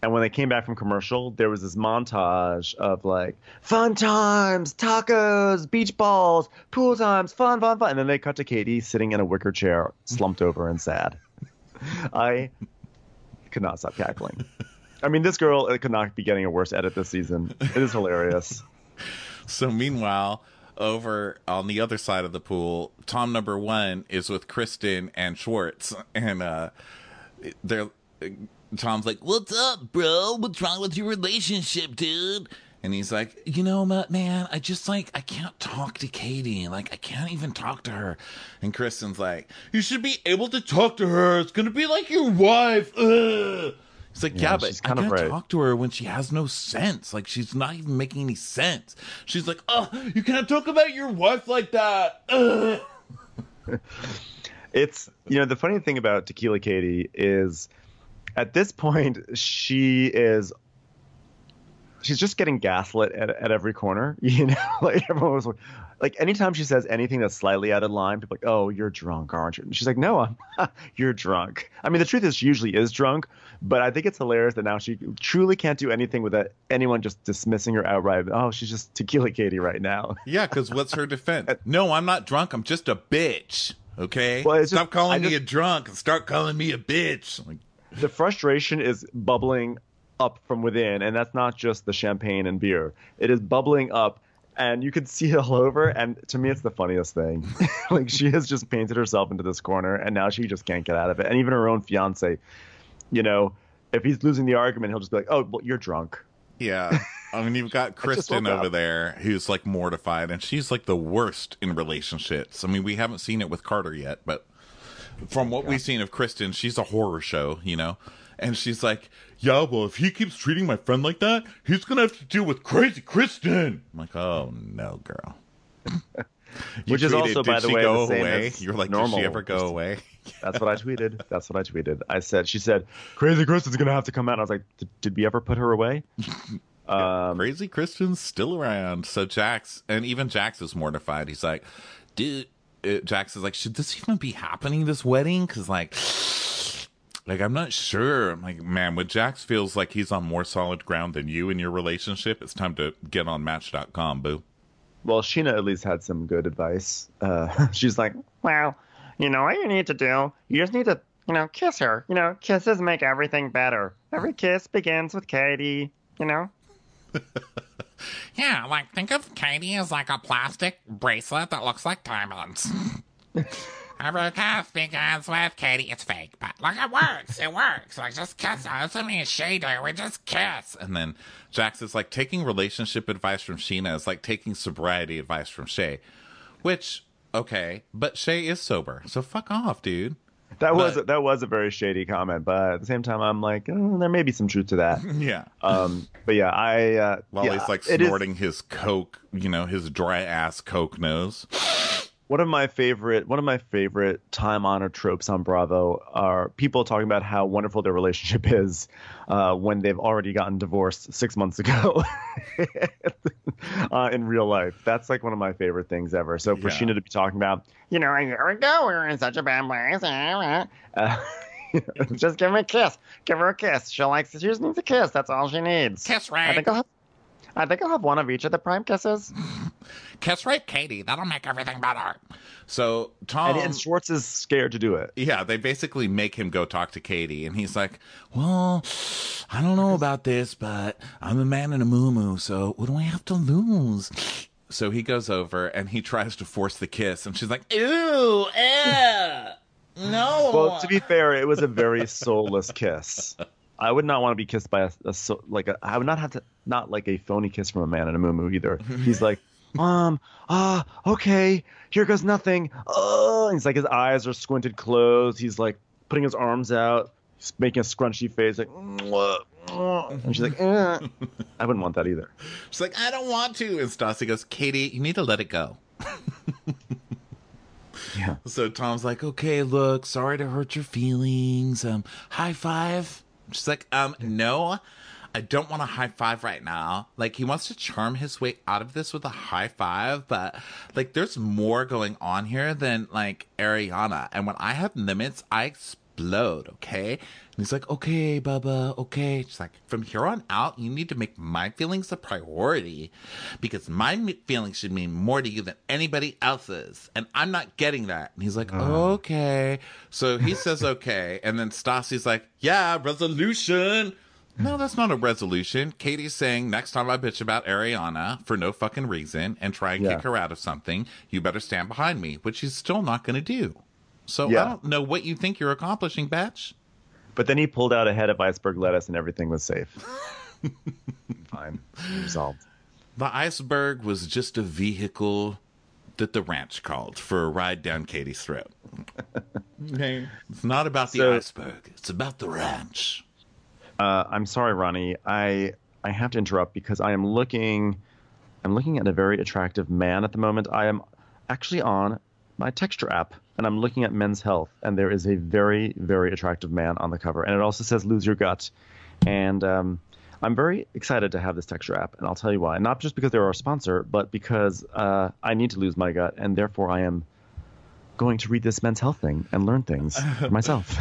S2: And when they came back from commercial, there was this montage of like fun times, tacos, beach balls, pool times, fun, fun, fun. And then they cut to Katie sitting in a wicker chair, slumped over and sad. I could not stop cackling. I mean, this girl could not be getting a worse edit this season. It is hilarious.
S3: So meanwhile, over on the other side of the pool, Tom number 1 is with Kristen and Schwartz, and they're Tom's like, "What's up, bro? What's wrong with your relationship, dude?" And he's like, "You know, man, I can't talk to Katie. Like, I can't even talk to her." And Kristen's like, "You should be able to talk to her. It's gonna be like your wife." Ugh. He's like, yeah, but I can't talk to her when she has no sense. Like, she's not even making any sense. She's like, "Oh, you can't talk about your wife like that." Ugh.
S2: It's, the funny thing about Tequila Katie is at this point, she's just getting gaslit at every corner, like everyone was like, anytime she says anything that's slightly out of line, people are like, "Oh, you're drunk, aren't you?" And she's like, "No, I'm not. You're drunk." I mean, the truth is she usually is drunk, but I think it's hilarious that now she truly can't do anything without anyone just dismissing her outright. "Oh, she's just Tequila Katie right now."
S3: Yeah, because what's her defense? "No, I'm not drunk. I'm just a bitch." Okay?
S2: Well,
S3: Stop calling me a drunk and start calling me a bitch. Like,
S2: the frustration is bubbling up from within, and that's not just the champagne and beer. It is bubbling up, and you could see it all over, and to me it's the funniest thing. Like, she has just painted herself into this corner, and now she just can't get out of it. And even her own fiance, if he's losing the argument, he'll just be like, "Oh, well, you're drunk."
S3: yeah. I mean, you've got Kristen over there who's like mortified, and she's like the worst in relationships. I mean, we haven't seen it with Carter yet, but from what we've seen of Kristen, she's a horror show, And she's like, "Yeah, well, if he keeps treating my friend like that, he's going to have to deal with crazy Kristen." I'm like, "Oh, no, girl."
S2: Which is also, by the way, the same as
S3: You're like,
S2: normal.
S3: "Did she ever go away?"
S2: That's what I tweeted. She said, "Crazy Kristen's going to have to come out." I was like, did we ever put her away?
S3: Crazy Kristen's still around. So Jax is mortified. He's like, "Dude," Jax is like, "Should this even be happening, this wedding? Because like, I'm not sure." I'm like, "Man, when Jax feels like he's on more solid ground than you in your relationship, it's time to get on Match.com, boo."
S2: Well, Sheena at least had some good advice. She's like, "Well, what you need to do? You just need to, kiss her. Kisses make everything better. Every kiss begins with Katie,
S4: Yeah, like, think of Katie as like a plastic bracelet that looks like diamonds. Every kiss begins with Katie. It's fake, but like, it works. It works. Like, just kiss her. It's me and Shay do. We just kiss."
S3: And then Jax is like, taking relationship advice from Sheena is like taking sobriety advice from Shay. Which, okay, but Shay is sober, so fuck off, dude.
S2: That was a very shady comment, but at the same time, I'm like, there may be some truth to that.
S3: Yeah.
S2: But yeah,
S3: While he's like snorting his Coke, his dry ass Coke nose.
S2: One of my favorite time-honored tropes on Bravo are people talking about how wonderful their relationship is when they've already gotten divorced 6 months ago in real life. That's like one of my favorite things ever. So for Sheena to be talking about, a year ago we were in such a bad place. Just give her a kiss. Give her a kiss. She just needs a kiss. That's all she needs.
S4: Kiss right.
S2: I think I'll have one of each of the prime kisses.
S4: Kiss right, Katie. That'll make everything better.
S3: So Tom
S2: and Schwartz is scared to do it.
S3: Yeah, they basically make him go talk to Katie, and he's like, "Well, I don't know about this, but I'm a man in a muumuu, so what do I have to lose?" So he goes over and he tries to force the kiss, and she's like, "Ew, no."
S2: Well, to be fair, it was a very soulless kiss. I would not want to be kissed by I would not have to, not like a phony kiss from a man in a muumuu either. He's like, okay, here goes nothing. And he's like, his eyes are squinted closed. He's like putting his arms out, he's making a scrunchy face, like, and she's like, I wouldn't want that either.
S3: She's like, "I don't want to. And Stassi goes, "Katie, you need to let it go."
S2: Yeah.
S3: So Tom's like, "Okay, look, sorry to hurt your feelings. High five." She's like, "No, I don't want a high five right now." Like, he wants to charm his way out of this with a high five, but like, there's more going on here than like Ariana. And when I have limits, I explode, okay? And he's like, okay, Bubba, okay. She's like, from here on out, you need to make my feelings a priority because my feelings should mean more to you than anybody else's. And I'm not getting that. And he's like, okay. So he says, okay. And then Stassi's like, yeah, resolution. No, that's not a resolution. Katie's saying next time I bitch about Ariana for no fucking reason and try and kick her out of something, you better stand behind me, which he's still not going to do. So I don't know what you think you're accomplishing, Batch.
S2: But then he pulled out a head of iceberg lettuce and everything was safe. Fine. Resolved.
S3: The iceberg was just a vehicle that the ranch called for a ride down Katie's throat. Okay. It's not about the iceberg. It's about the ranch.
S2: I'm sorry, Ronnie. I have to interrupt because I'm looking at a very attractive man at the moment. I am actually on my Texture app, and I'm looking at Men's Health, and there is a very, very attractive man on the cover. And it also says lose your gut. And I'm very excited to have this Texture app, and I'll tell you why. Not just because they're our sponsor, but because I need to lose my gut, and therefore I am going to read this Men's Health thing and learn things for myself.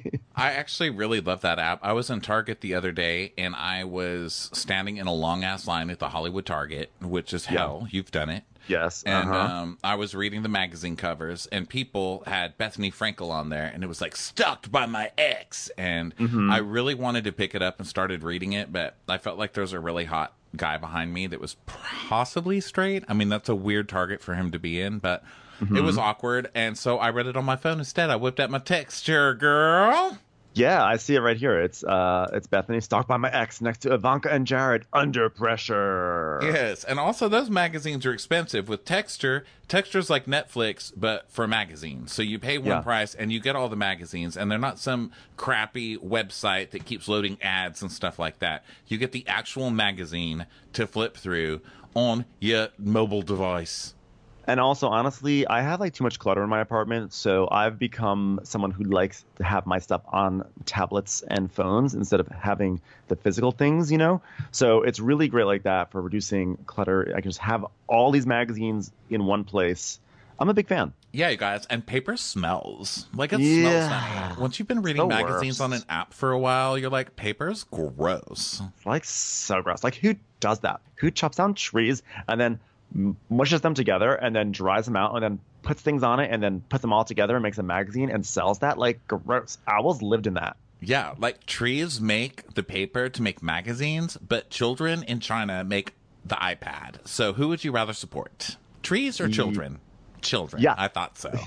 S3: I actually really love that app. I was in Target the other day and I was standing in a long ass line at the Hollywood Target, which is hell. You've done it.
S2: Yes.
S3: And I was reading the magazine covers and people had Bethany Frankel on there and it was like stalked by my ex. And I really wanted to pick it up and started reading it, but I felt like there was a really hot guy behind me that was possibly straight. I mean, that's a weird target for him to be in, but it was awkward, and so I read it on my phone instead. I whipped out my Texture, girl.
S2: Yeah, I see it right here. It's Bethany stalked by my ex next to Ivanka and Jared under pressure.
S3: Yes, and also those magazines are expensive. With Texture's like Netflix, but for magazines. So you pay one price and you get all the magazines, and they're not some crappy website that keeps loading ads and stuff like that. You get the actual magazine to flip through on your mobile device.
S2: And also, honestly, I have like too much clutter in my apartment, so I've become someone who likes to have my stuff on tablets and phones instead of having the physical things, you know? So it's really great like that for reducing clutter. I can just have all these magazines in one place. I'm a big fan.
S3: Yeah, you guys. And paper smells. Like, it smells funny. Once you've been reading magazines on an app for a while, you're like, paper's gross.
S2: Like, so gross. Like, who does that? Who chops down trees and then mushes them together and then dries them out and then puts things on it and then puts them all together and makes a magazine and sells that? Like, gross. Owls lived in that.
S3: Yeah, like trees make the paper to make magazines, but children in China make the iPad. So who would you rather support? Trees or children? Children.
S2: Yeah.
S3: I thought so.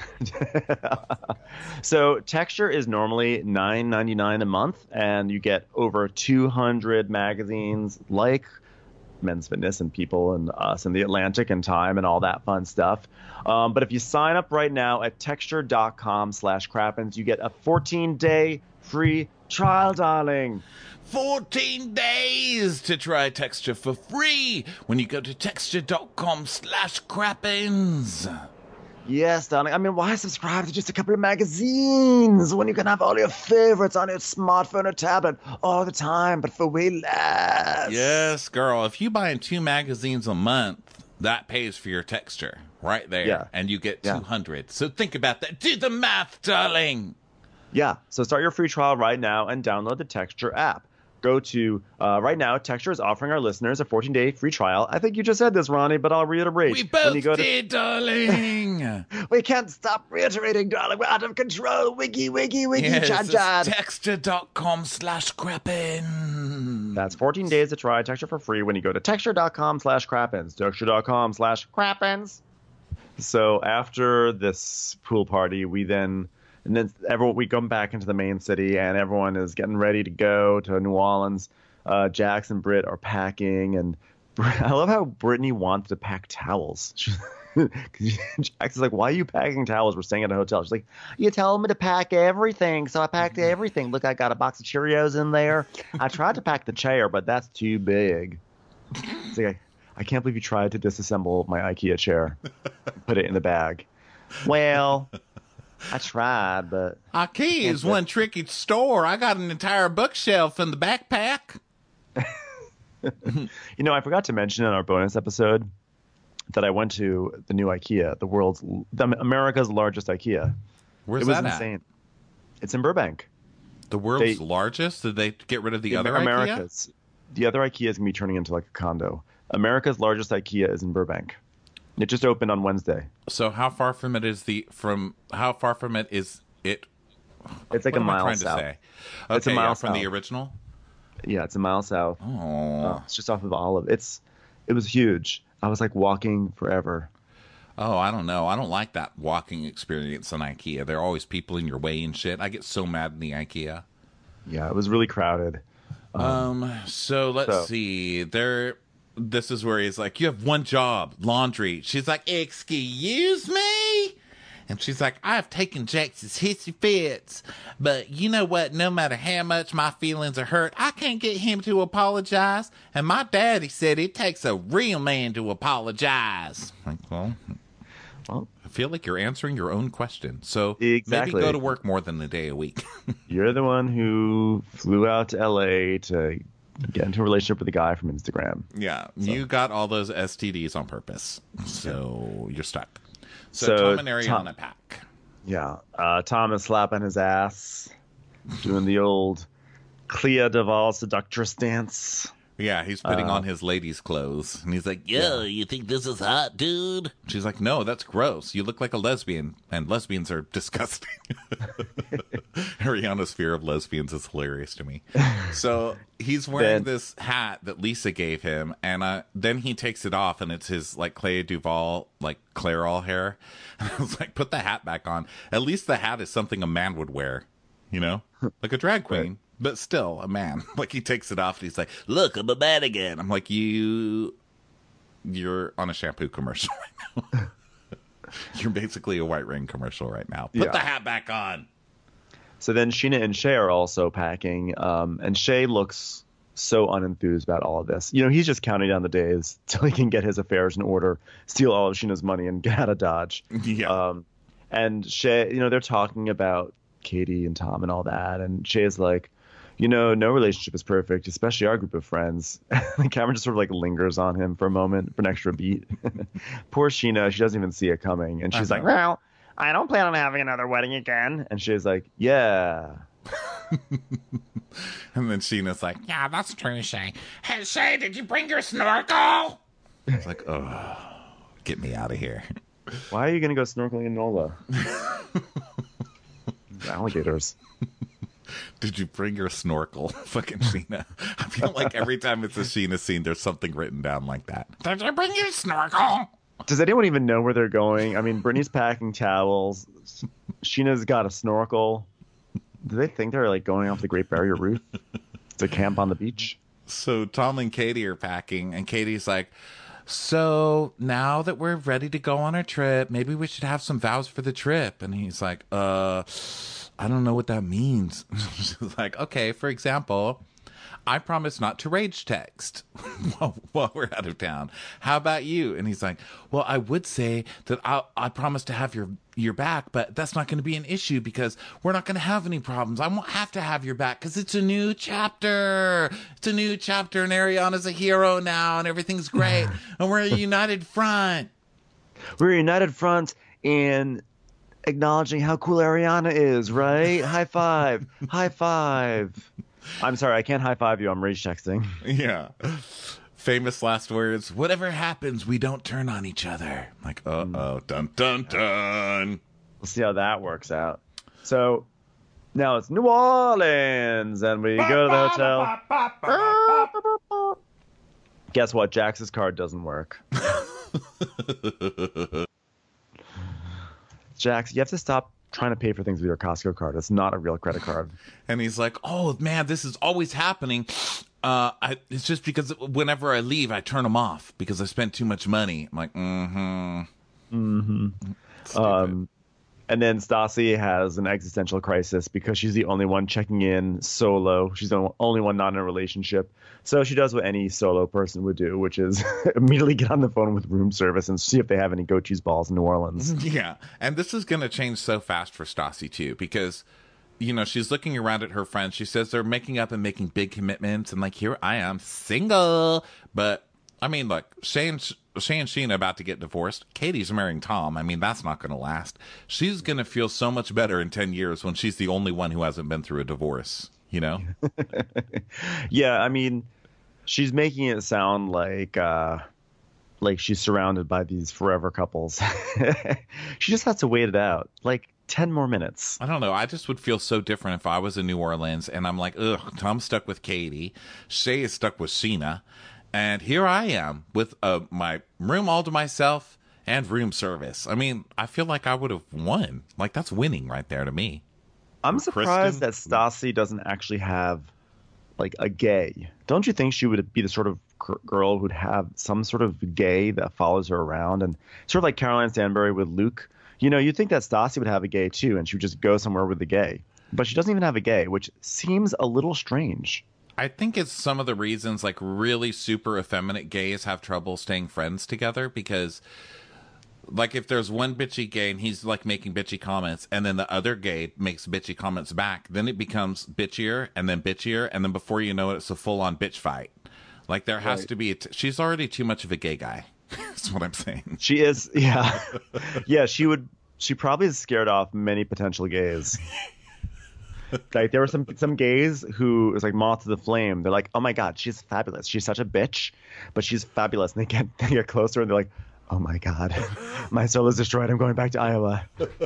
S2: So Texture is normally $9.99 a month, and you get over 200 magazines like Men's Fitness and People and Us and The Atlantic and Time and all that fun stuff. But if you sign up right now at texture.com/crappens, you get a 14-day free trial, darling.
S3: 14 days to try Texture for free when you go to texture.com/crappens.
S2: Yes, darling. I mean, why subscribe to just a couple of magazines when you can have all your favorites on your smartphone or tablet all the time, but for way less?
S3: Yes, girl. If you buy 2 magazines a month, that pays for your Texture right there.
S2: Yeah.
S3: And you get 200. So think about that. Do the math, darling.
S2: Yeah. So start your free trial right now and download the Texture app. Go to right now. Texture is offering our listeners a 14-day free trial. I think you just said this, Ronnie, but I'll reiterate.
S3: We both did, darling.
S2: We can't stop reiterating, darling. We're out of control. Wiggy, wiggy, wiggy,
S3: yes,
S2: chad, chad.
S3: Texture.com/crappin.
S2: That's 14 days to try Texture for free when you go to texture.com/crappins. Texture.com/crappins. So after this pool party, we then come back into the main city, and everyone is getting ready to go to New Orleans. Jax and Britt are packing, and I love how Brittany wants to pack towels. Jax is like, "Why are you packing towels? We're staying at a hotel." She's like, "You told me to pack everything, so I packed everything. Look, I got a box of Cheerios in there. I tried to pack the chair, but that's too big." It's like, I can't believe you tried to disassemble my IKEA chair and put it in the bag. Well, I tried, but
S3: IKEA is one tricky store. I got an entire bookshelf in the backpack.
S2: You know, I forgot to mention in our bonus episode that I went to the new IKEA, America's largest IKEA.
S3: Where's
S2: it was
S3: that
S2: insane. It's in Burbank.
S3: The world's largest? Did they get rid of the other
S2: America's.
S3: IKEA?
S2: The other IKEA is going to be turning into like a condo. America's largest IKEA is in Burbank. It just opened on Wednesday.
S3: So how far from it is it?
S2: It's like a mile south.
S3: Okay,
S2: It's a mile
S3: from
S2: south.
S3: the original.
S2: Yeah, it's a mile south.
S3: Oh,
S2: It's just off of Olive. It was huge. I was like walking forever.
S3: I don't know. I don't like that walking experience in IKEA. There are always people in your way and shit. I get so mad in the IKEA.
S2: Yeah, it was really crowded.
S3: So let's see. This is where he's like, you have one job, laundry. She's like, excuse me? And she's like, I've taken Jax's hissy fits, but you know what? No matter how much my feelings are hurt, I can't get him to apologize. And my daddy said it takes a real man to apologize. Like, well, I feel like you're answering your own question. So
S2: Exactly.
S3: maybe go to work more than a day a week.
S2: You're the one who flew out to LA to get into a relationship with a guy from Instagram.
S3: Yeah, you got all those STDs on purpose. So you're stuck. So
S2: So
S3: Tom and Ariana
S2: Tom-
S3: pack.
S2: Yeah. Tom is slapping his ass, doing the old Clea Duvall seductress dance.
S3: Yeah, he's putting on his ladies' clothes. And he's like, yo, you think this is hot, dude? She's like, no, that's gross. You look like a lesbian. And lesbians are disgusting. Ariana's fear of lesbians is hilarious to me. So he's wearing this hat that Lisa gave him. And then he takes it off. And it's his, like, Clea Duvall, like, Clairol hair. And I was like, put the hat back on. At least the hat is something a man would wear. You know? Like a drag queen. Right. But still, a man. Like, he takes it off and he's like, look, I'm a man again. I'm like, you're on a shampoo commercial right now. You're basically a White Ring commercial right now. Put the hat back on.
S2: So then Sheena and Shay are also packing. And Shay looks so unenthused about all of this. You know, he's just counting down the days till he can get his affairs in order, steal all of Sheena's money, and get out of Dodge.
S3: Yeah.
S2: And Shay, you know, they're talking about Katie and Tom and all that. And Shay's like, you know, no relationship is perfect, especially our group of friends. The camera just sort of like lingers on him for a moment, for an extra beat. Poor Sheena, she doesn't even see it coming. And she's like, well, I don't plan on having another wedding again. And she's like, yeah.
S3: And then Sheena's like,
S4: Yeah, that's true, Shay. Hey, Shay, did you bring your snorkel?
S3: it's like, oh, get me out of here.
S2: Why are you going to go snorkeling in NOLA? Alligators.
S3: Did you bring your snorkel? Fucking Sheena. I feel like every time it's a Sheena scene, there's something written down like that.
S4: Did you bring your snorkel?
S2: Does anyone even know where they're going? I mean, Brittany's packing towels. Sheena's got a snorkel. Do they think they're like going off the Great Barrier Reef to camp on the beach?
S3: So Tom and Katie are packing, and Katie's like, so now that we're ready to go on our trip, maybe we should have some vows for the trip. And he's like, I don't know what that means. She's like, okay, for example, I promise not to rage text while we're out of town. How about you? And he's like, well, I would say that I promise to have your back, but that's not going to be an issue because we're not going to have any problems. I won't have to have your back because it's a new chapter. It's a new chapter, and Ariana's a hero now, and everything's great, and we're a united front.
S2: We're a united front in acknowledging how cool Ariana is, right? High five. High five. I'm sorry, I can't high five you. I'm rage texting.
S3: Yeah. Famous last words. Whatever happens, we don't turn on each other. Like, uh-oh. Dun, dun, dun.
S2: We'll see how that works out. So now it's New Orleans, and we go to the hotel. Guess what? Jax's card doesn't work. Jax, you have to stop trying to pay for things with your Costco card. It's not a real credit card.
S3: And he's like, oh, man, this is always happening. It's just because whenever I leave, I turn them off because I spent too much money. I'm like, Stupid.
S2: And then Stassi has an existential crisis because she's the only one checking in solo. She's the only one not in a relationship. So she does what any solo person would do, which is immediately get on the phone with room service and see if they have any goat cheese balls in New Orleans.
S3: Yeah. And this is going to change so fast for Stassi, too, because, you know, she's looking around at her friends. She says they're making up and making big commitments. And, like, here I am, single. But, I mean, look, Shay and Shay and Sheena about to get divorced. Katie's marrying Tom. I mean, that's not going to last. She's going to feel so much better in 10 years when she's the only one who hasn't been through a divorce, you know?
S2: Yeah, I mean, she's making it sound like she's surrounded by these forever couples. She just has to wait it out. Like 10 more minutes.
S3: I don't know. I just would feel so different if I was in New Orleans and I'm like, ugh, Tom's stuck with Katie. Shay is stuck with Sheena. And here I am with my room all to myself and room service. I mean, I feel like I would have won. Like, that's winning right there to me.
S2: I'm surprised that Stassi doesn't actually have, like, a gay. Don't you think she would be the sort of girl who'd have some sort of gay that follows her around? And sort of like Caroline Stanbury with Luke. You know, you'd think that Stassi would have a gay too, and she would just go somewhere with the gay. But she doesn't even have a gay, which seems a little strange.
S3: I think it's some of the reasons, like, really super effeminate gays have trouble staying friends together because, like, if there's one bitchy gay and he's, like, making bitchy comments and then the other gay makes bitchy comments back, then it becomes bitchier, and then before you know it, it's a full-on bitch fight. Like, there has to be she's already too much of a gay guy. That's what I'm saying.
S2: She is, yeah. Yeah, she probably has scared off many potential gays. Like, there were some gays who was like moth to the flame. They're like, oh my God, she's fabulous. She's such a bitch, but she's fabulous. And they get closer and they're like, oh my God, my soul is destroyed. I'm going back to Iowa.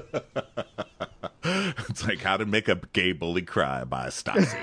S3: It's like How to Make a Gay Bully Cry by Stassi.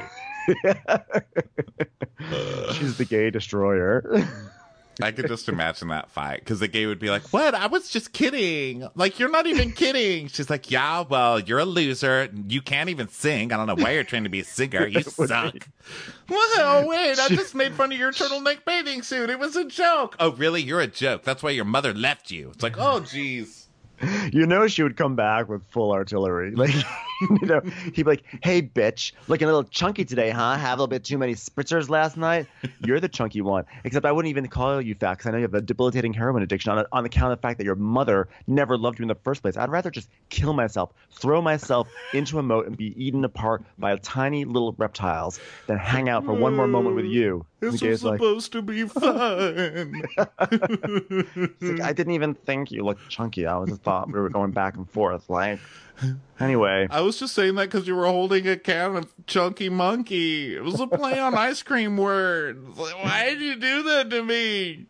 S2: She's the gay destroyer.
S3: I could just imagine that fight because the gay would be like, what? I was just kidding. Like, you're not even kidding. She's like, yeah, well, you're a loser. You can't even sing. I don't know why you're trying to be a singer. You suck. Well, wait, I just made fun of your turtleneck bathing suit. It was a joke. Oh, really? You're a joke. That's why your mother left you. It's like, oh, geez.
S2: You know, she would come back with full artillery. Like, you know, he'd be like, hey, bitch, looking a little chunky today, huh? Have a little bit too many spritzers last night? You're the chunky one. Except I wouldn't even call you fat because I know you have a debilitating heroin addiction on account of the fact that your mother never loved you in the first place. I'd rather just kill myself, throw myself into a moat and be eaten apart by tiny little reptiles than hang out for one more moment with you.
S3: This was supposed to be fun.
S2: Like, I didn't even think you looked chunky. I just thought we were going back and forth. Like, anyway.
S3: I was just saying that because you were holding a can of Chunky Monkey. It was a play on ice cream words. Like, why did you do that to me?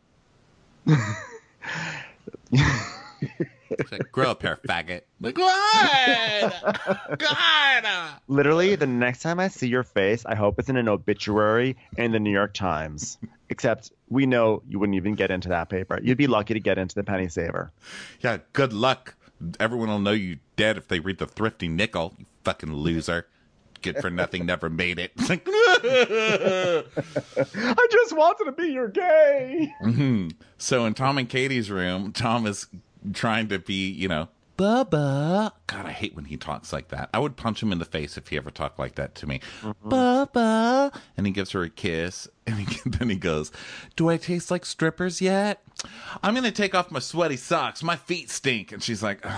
S3: Like, grow up here, faggot. Like, God! God!
S2: Literally, the next time I see your face, I hope it's in an obituary in the New York Times. Except we know you wouldn't even get into that paper. You'd be lucky to get into the Penny Saver.
S3: Yeah, good luck. Everyone will know you dead if they read the Thrifty Nickel, you fucking loser. Good for nothing, never made it. It's like,
S2: I just wanted to be your gay.
S3: Mm-hmm. So in Tom and Katie's room, Tom is trying to be, you know, Bubba. God, I hate when he talks like that. I would punch him in the face if he ever talked like that to me. Mm-hmm. Bubba. And he gives her a kiss. And then he goes, do I taste like strippers yet? I'm going to take off my sweaty socks. My feet stink. And she's like,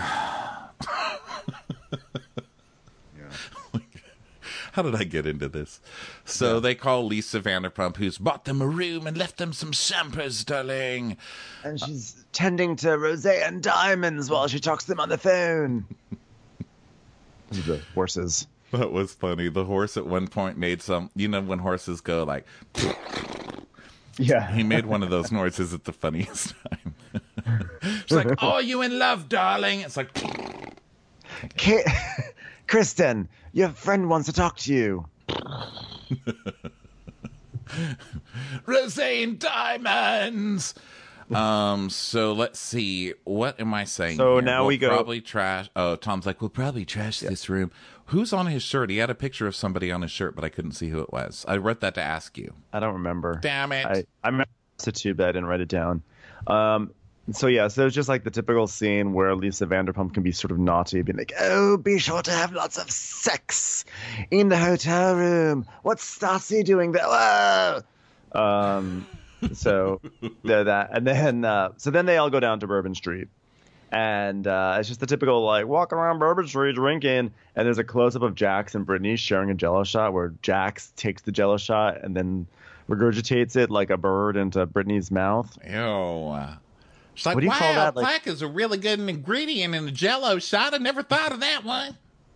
S3: how did I get into this? So they call Lisa Vanderpump, who's bought them a room and left them some champers, darling.
S2: And she's tending to rosé and diamonds while she talks to them on the phone. The horses.
S3: That was funny. The horse at one point made some, you know, when horses go like,
S2: yeah.
S3: He made one of those noises at the funniest time. She's like, oh, you in love, darling? It's like,
S2: Kristen, your friend wants to talk to you.
S3: Rosé and diamonds. So let's see. What am I saying?
S2: So
S3: here?
S2: now we go.
S3: Probably trash. Oh, Tom's like, we'll probably trash this room. Who's on his shirt? He had a picture of somebody on his shirt, but I couldn't see who it was. I wrote that to ask you.
S2: I don't remember.
S3: Damn it.
S2: I remember it too, but I didn't write it down. So it's just like the typical scene where Lisa Vanderpump can be sort of naughty, being like, oh, be sure to have lots of sex in the hotel room. What's Stassi doing there? Whoa! So they're that. And then, so then they all go down to Bourbon Street. And it's just the typical, like, walking around Bourbon Street drinking. And there's a close-up of Jax and Brittany sharing a Jell-O shot where Jax takes the Jell-O shot and then regurgitates it like a bird into Brittany's mouth.
S3: Ew. She's like,
S2: What do you
S3: wow,
S2: call that?
S3: plaque is a really good ingredient in a Jell-O shot. I never thought of that one.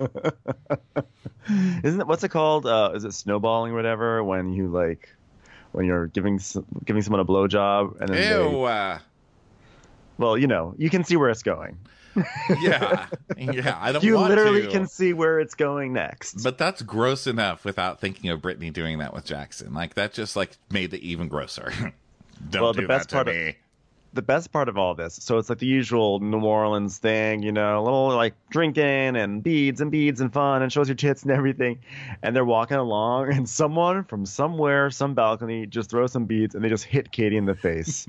S2: Isn't it, what's it called? Is it snowballing or whatever? When you're giving someone a blowjob and then
S3: Ew.
S2: well, you can see where it's going.
S3: Yeah. I don't
S2: You
S3: want
S2: literally
S3: to.
S2: can see where it's going next.
S3: But that's gross enough without thinking of Britney doing that with Jackson. Like, that just, like, made it even grosser. Don't
S2: Well,
S3: do
S2: the best
S3: that to
S2: part
S3: me.
S2: The best part of all this, so it's like the usual New Orleans thing, a little like drinking and beads and fun and shows your tits and everything. And they're walking along and someone from somewhere, some balcony, just throws some beads and they just hit Katie in the face.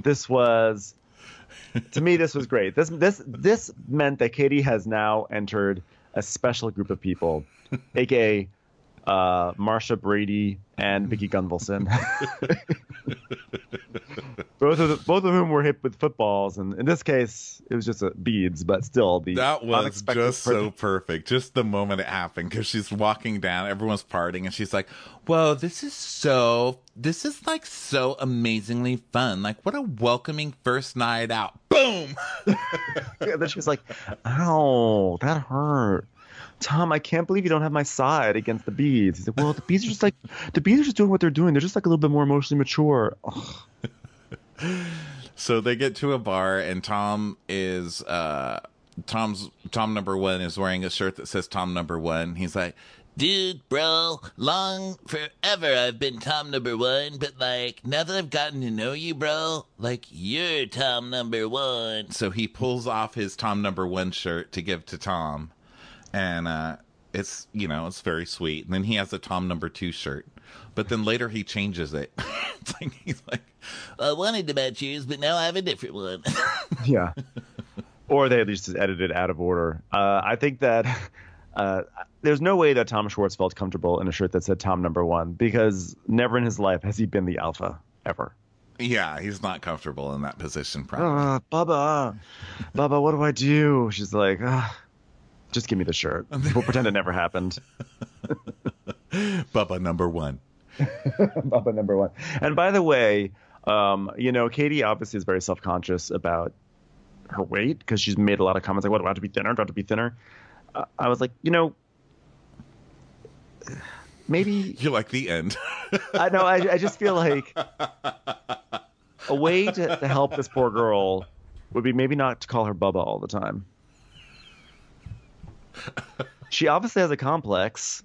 S2: To me, this was great. This meant that Katie has now entered a special group of people, aka Marsha Brady and Vicky Gunvalson. both of whom were hit with footballs, and in this case, it was just beads, but still
S3: That was
S2: unexpected
S3: just so perfect. Just the moment it happened, because she's walking down, everyone's partying, and she's like, whoa, this is like so amazingly fun. Like, what a welcoming first night out. Boom!
S2: And then she was like, "Ow, that hurt." Tom, I can't believe you don't have my side against the beads. He's like, well, the beads are just doing what they're doing. They're just like a little bit more emotionally mature. Ugh.
S3: So they get to a bar, and Tom number one is wearing a shirt that says Tom number one. He's like, dude, bro, forever I've been Tom number one, but like, now that I've gotten to know you, bro, like, you're Tom number one. So he pulls off his Tom number one shirt to give to Tom. And it's very sweet. And then he has a Tom number two shirt. But then later he changes it. He's like, I wanted to match yours, but now I have a different one.
S2: Yeah. Or they at least just edited out of order. I think that there's no way that Tom Schwartz felt comfortable in a shirt that said Tom number one, because never in his life has he been the alpha, ever.
S3: Yeah, he's not comfortable in that position, probably.
S2: Bubba, what do I do? She's like, just give me the shirt. We'll pretend it never happened.
S3: Bubba number one.
S2: Bubba number one. And by the way, Katie obviously is very self-conscious about her weight, because she's made a lot of comments like, what, do I have to be thinner? Do I have to be thinner? I was like, maybe...
S3: You like the end.
S2: I know, I just feel like a way to help this poor girl would be maybe not to call her Bubba all the time. She obviously has a complex.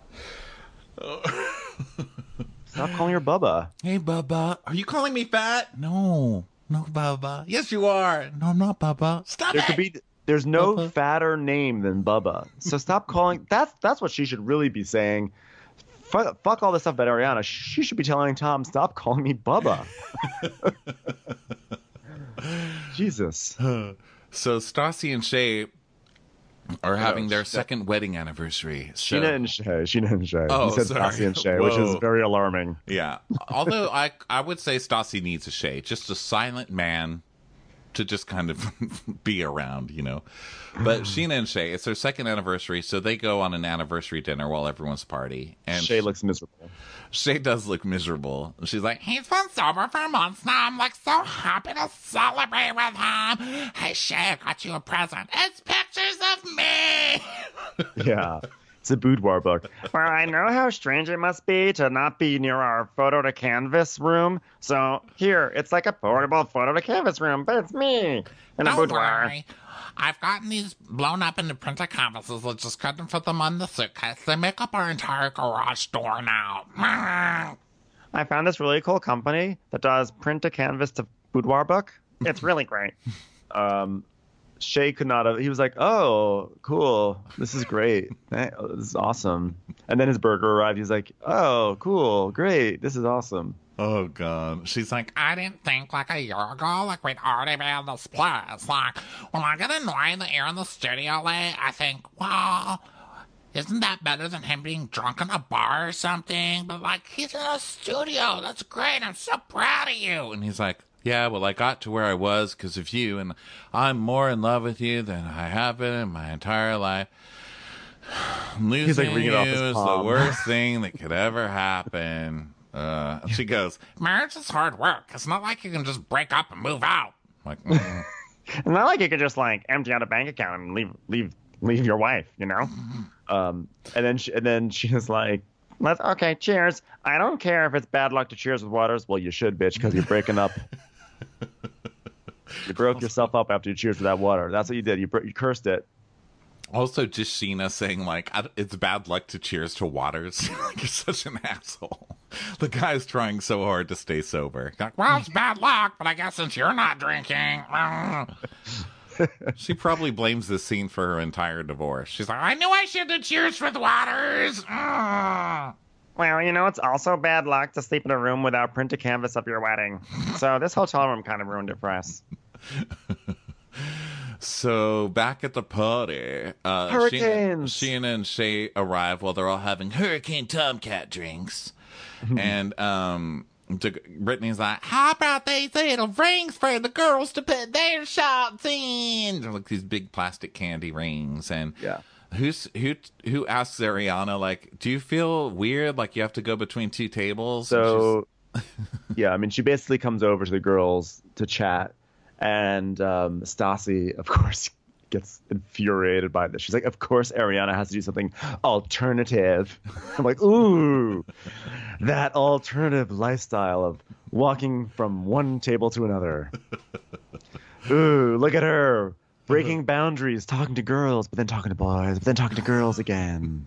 S2: Stop calling her Bubba.
S3: Hey, Bubba. Are you calling me fat? No, Bubba. Yes, you are. No, I'm not Bubba. Stop it.
S2: There's no
S3: Bubba.
S2: fatter name than Bubba. So stop calling. That's what she should really be saying. Fuck all this stuff about Ariana. She should be telling Tom, stop calling me Bubba. Jesus.
S3: So Stassi and Shay are having their second wedding anniversary. So,
S2: Sheena and Shay.
S3: Oh,
S2: He said
S3: sorry.
S2: Stassi and Shay, which is
S3: Whoa.
S2: very alarming.
S3: yeah. Although I would say Stassi needs a Shay, just a silent man to just kind of be around, But Sheena and Shay, it's their second anniversary, so they go on an anniversary dinner while everyone's party. And
S2: Shay looks miserable.
S3: Shay does look miserable. She's like,
S4: He's been sober for months now. I'm like so happy to celebrate with him. Hey, Shay, I got you a present. It's pictures of me.
S2: Yeah. It's a boudoir book. Well, I know how strange it must be to not be near our photo to canvas room. So here, it's like a portable photo to canvas room, but it's me in a
S4: Don't
S2: boudoir.
S4: worry. I've gotten these blown up into printed canvases. Let's just cut them, put them on the suitcase. They make up our entire garage door now.
S2: I found this really cool company that does print to canvas to boudoir book. It's really great. Shay could not have. He was like, "Oh, cool. This is great. This is awesome." And then his burger arrived. He's like, "Oh, cool, great. This is awesome."
S3: oh, God. She's like,
S4: I didn't think like a year ago, like we'd already be in this place. Like, when I get annoyed that you're in the studio late, I think, well, isn't that better than him being drunk in a bar or something? But like, he's in a studio. That's great. I'm so proud of you.
S3: and he's like, yeah, well, I got to where I was because of you, and I'm more in love with you than I have been in my entire life. Losing
S2: He's like reading
S3: you
S2: it off his
S3: is the
S2: palm.
S3: worst thing that could ever happen. She goes,
S4: Marriage is hard work. It's not like you can just break up and move out.
S3: Like,
S2: It's not like you could just like empty out a bank account and leave your wife, you know. And then she was like, okay, cheers. I don't care if it's bad luck to cheers with waters. Well, you should, bitch, because you're breaking up. You broke yourself up after you cheers with that water. That's what you did. You cursed it.
S3: also, just Sheena saying, like, it's bad luck to cheers to waters. Like, you're such an asshole. The guy's trying so hard to stay sober. Like,
S4: Well, it's bad luck, but I guess since you're not drinking.
S3: she probably blames this scene for her entire divorce. She's like,
S4: I knew I should have cheers with waters.
S2: Well, you know, it's also bad luck to sleep in a room without printed canvas of your wedding. So this hotel room kind of ruined it for us.
S3: So back at the party,
S2: Hurricanes!
S3: Sheena and Shay arrive while they're all having Hurricane Tomcat drinks. And Brittany's like, how about these little rings for the girls to put their shots in? They're like these big plastic candy rings. And
S2: Yeah.
S3: who asks Ariana, like, do you feel weird, like you have to go between two tables?
S2: So, yeah, I mean, she basically comes over to the girls to chat, and Stassi, of course, gets infuriated by this. She's like, of course Ariana has to do something alternative. I'm like, ooh, that alternative lifestyle of walking from one table to another. Ooh, look at her. Breaking boundaries, talking to girls, but then talking to boys, but then talking to girls again.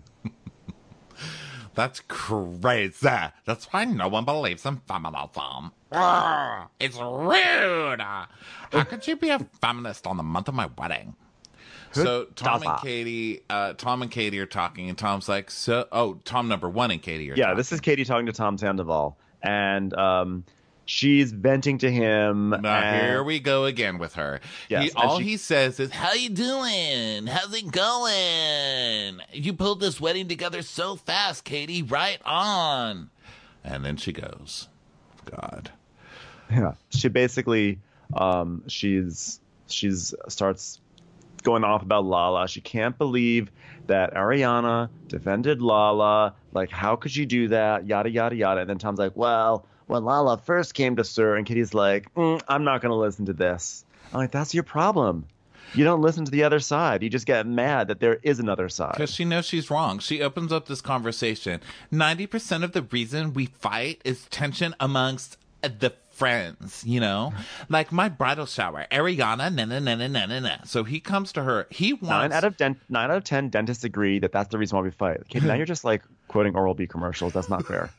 S3: That's crazy.
S4: That's why no one believes in feminism. Ugh, it's rude. How could you be a feminist on the month of my wedding?
S3: So Tom
S2: Stop.
S3: and Katie are talking, and Tom's like, Tom number one and Katie are
S2: Yeah,
S3: talking.
S2: this is Katie talking to Tom Sandoval, and she's venting to him.
S3: Now,
S2: and-
S3: here we go again with her.
S2: Yes,
S3: He says is, how you doing? How's it going? You pulled this wedding together so fast, Katie. Right on. And then she goes, God.
S2: Yeah, she basically, she's starts going off about Lala. She can't believe that Ariana defended Lala. Like, how could you do that? Yada yada yada. And then Tom's like, well, when Lala first came to Sir, and Kitty's like, I'm not going to listen to this. I'm like, that's your problem. You don't listen to the other side. You just get mad that there is another side.
S3: Because she knows she's wrong. She opens up this conversation. 90% of the reason we fight is tension amongst the friends, you know? Like my bridal shower, Ariana, na. So he comes to her. He wants...
S2: 9 out of 10 dentists agree that that's the reason why we fight. Okay, now you're just like quoting Oral-B commercials. That's not fair.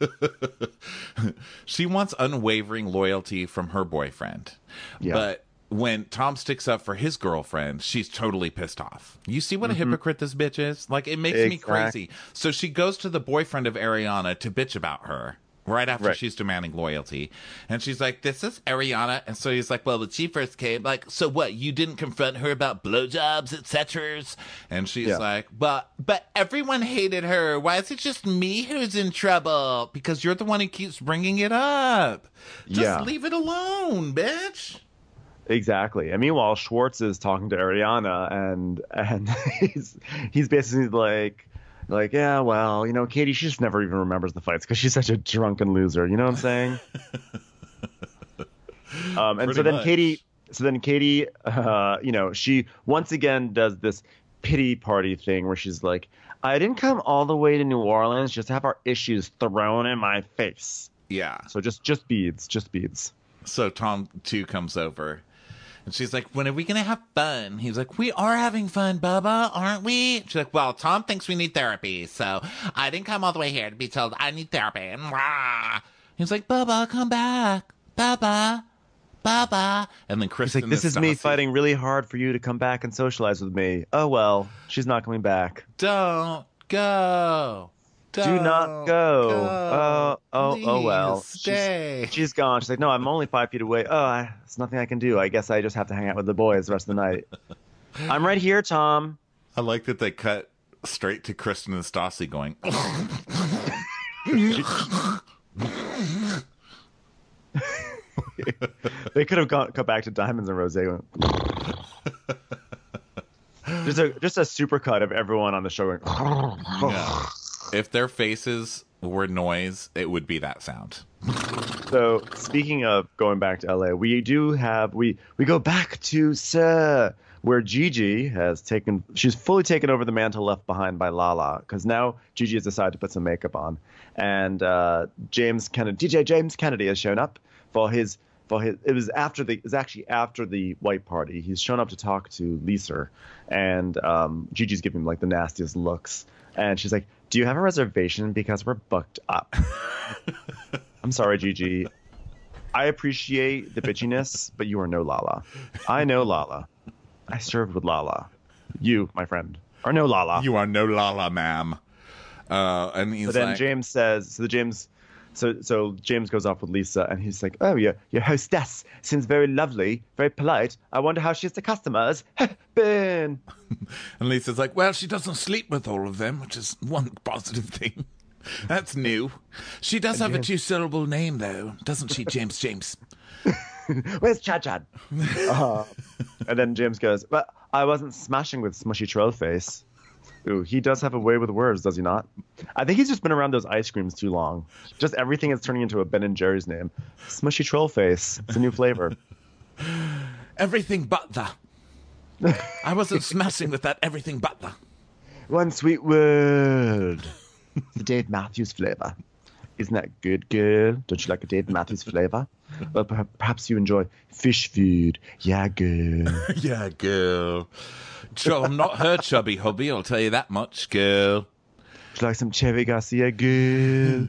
S3: She wants unwavering loyalty from her boyfriend.
S2: Yeah.
S3: But when Tom sticks up for his girlfriend, she's totally pissed off. You see what a hypocrite this bitch is? Like, it makes me crazy. So she goes to the boyfriend of Ariana to bitch about her. Right after she's demanding loyalty. And she's like, this is Ariana. And so he's like, well, when she first came, like, so what? You didn't confront her about blowjobs, etc. And she's like, but everyone hated her. Why is it just me who's in trouble? Because you're the one who keeps bringing it up. Just leave it alone, bitch.
S2: Exactly. And meanwhile, Schwartz is talking to Ariana, and he's basically like, yeah, well, you know, Katie, she just never even remembers the fights because she's such a drunken loser. You know what I'm saying? And so then Katie, you know, she once again does this pity party thing where she's like, I didn't come all the way to New Orleans just to have our issues thrown in my face.
S3: Yeah.
S2: So just beads.
S3: So Tom, too, comes over. And she's like, when are we going to have fun? He's like, we are having fun, Bubba, aren't we? She's like, well, Tom thinks we need therapy, so I didn't come all the way here to be told I need therapy. And he's like, Bubba, come back. Bubba. And then Kristen
S2: He's like, this is me fighting really hard for you to come back and socialize with me. Oh, well, she's not coming back.
S3: Don't go.
S2: Do not go. Oh, well.
S3: Stay.
S2: She's gone. She's like, no, I'm only 5 feet away. Oh, there's nothing I can do. I guess I just have to hang out with the boys the rest of the night. I'm right here, Tom.
S3: I like that they cut straight to Kristen and Stassi going,
S2: They could have cut back to Diamonds and Rose. Just a super cut of everyone on the show going,
S3: yeah. If their faces were noise, it would be that sound.
S2: So speaking of going back to LA, we go back to Sir, where Gigi she's fully taken over the mantle left behind by Lala, because now Gigi has decided to put some makeup on, and DJ James Kennedy has shown up for his. It was actually after the white party. He's shown up to talk to Lisa, and Gigi's giving him like the nastiest looks, and she's like, "Do you have a reservation? Because we're booked up." I'm sorry, Gigi. I appreciate the bitchiness, but you are no Lala. I know Lala. I served with Lala. You, my friend, are no Lala.
S3: You are no Lala, ma'am. And he's
S2: but then
S3: like,
S2: James says, so James goes off with Lisa, and he's like, "Oh, your hostess seems very lovely, very polite. I wonder how she is to customers." Ben.
S3: And Lisa's like, "Well, she doesn't sleep with all of them, which is one positive thing. That's new. She does have a 2-syllable name, though, doesn't she, James?
S2: Where's Chad? And then James goes, "But I wasn't smashing with Smushy Trollface." Ooh, he does have a way with words, does he not? I think he's just been around those ice creams too long. Just everything is turning into a Ben and Jerry's name. Smushy Trollface. It's a new flavor.
S3: Everything but the. I wasn't smashing with that everything but the.
S2: One sweet word. The Dave Matthews flavor. Isn't that good, girl? Don't you like a Dave Matthews flavor? Well, perhaps you enjoy fish food. Yeah, girl.
S3: Yeah, girl. I'm not her chubby hubby, I'll tell you that much, girl.
S2: Would you like some Cherry Garcia, girl?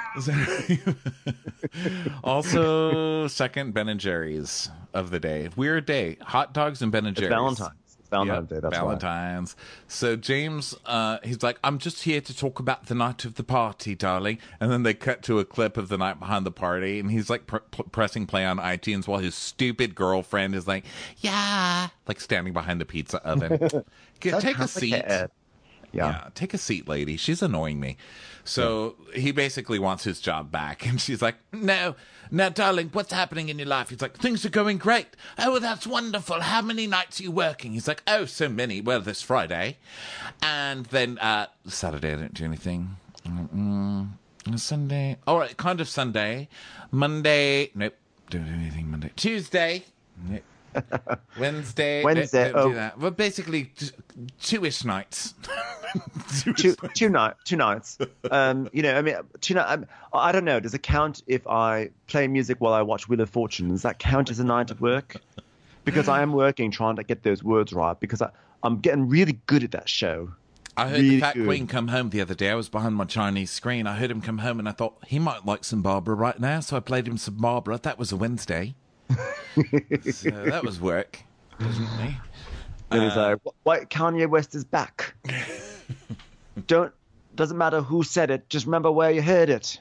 S3: Also, second Ben and Jerry's of the day. Weird day. Hot dogs and Ben and Jerry's.
S2: Valentine's. Valentine's Day, that's
S3: Valentine's. Why. So James, he's like, "I'm just here to talk about the night of the party, darling." And then they cut to a clip of the night behind the party, and he's like pressing play on iTunes while his stupid girlfriend is like, "Yeah," like standing behind the pizza oven. Take a seat. Yeah, take a seat, lady. She's annoying me. So he basically wants his job back. And she's like, "No, darling, what's happening in your life?" He's like, "Things are going great." "Oh, that's wonderful. How many nights are you working?" He's like, "Oh, so many. Well, this Friday. And then Saturday, I didn't do anything. Sunday. All right, kind of Sunday. Monday. Nope. Don't do anything Monday. Tuesday. Nope. Wednesday. Don't do that. Well, basically, 2-ish nights.
S2: two nights. I mean, 2 nights. I don't know. Does it count if I play music while I watch Wheel of Fortune? Does that count as a night of work? Because I am working trying to get those words right. Because I'm getting really good at that show.
S3: I heard the Fat Queen come home the other day. I was behind my Chinese screen. I heard him come home, and I thought he might like some Barbara right now. So I played him some Barbara. That was a Wednesday. So that was work, definitely.
S2: And he's like, "What? Kanye West is back. Doesn't matter who said it. Just remember where you heard it."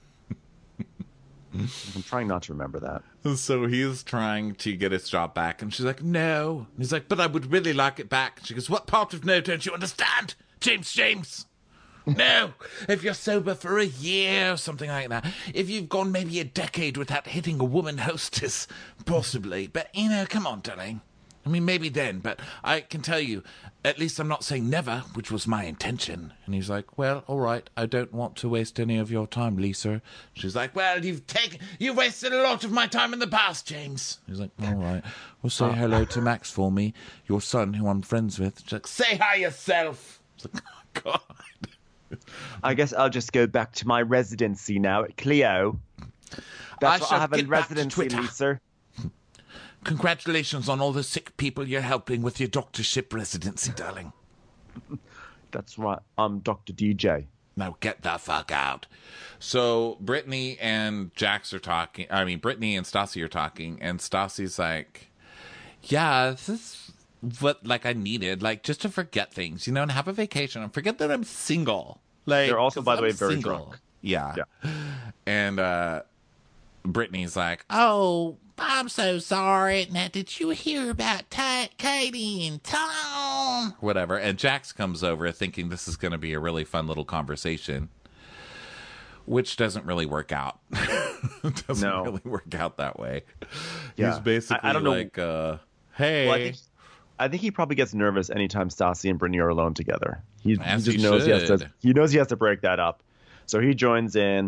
S2: I'm trying not to remember that.
S3: So he's trying to get his job back, and she's like, "No." And he's like, "But I would really like it back." She goes, "What part of no don't you understand, James? No, if you're sober for a year or something like that, if you've gone maybe a decade without hitting a woman hostess, possibly. But, come on, darling. I mean, maybe then, but I can tell you, at least I'm not saying never, which was my intention." And he's like, "Well, all right, I don't want to waste any of your time, Lisa." She's like, "Well, you've wasted a lot of my time in the past, James." He's like, "All right, well, say hello to Max for me, your son, who I'm friends with." She's like, "Say hi yourself." It's like, "Oh, God."
S2: I guess I'll just go back to my residency now at Clio. That's what I have a residency, Lisa.
S3: Congratulations on all the sick people you're helping with your doctorship residency, darling.
S2: That's right. I'm Dr. DJ.
S3: Now get the fuck out. So Brittany and Jax are talking. I mean, Brittany and Stassi are talking, and Stassi's like, "Yeah, this is what I needed, just to forget things, and have a vacation and forget that I'm single."
S2: They're also, by the way, very drunk.
S3: Yeah. And Brittany's like, "Oh, I'm so sorry. Now, did you hear about Katie and Tom?" Whatever. And Jax comes over thinking this is going to be a really fun little conversation, which doesn't really work out. Doesn't really work out that way.
S2: Yeah.
S3: He's basically hey.
S2: Well, I think he probably gets nervous anytime Stassi and Brittany are alone together. He just knows he has to break that up. So he joins in,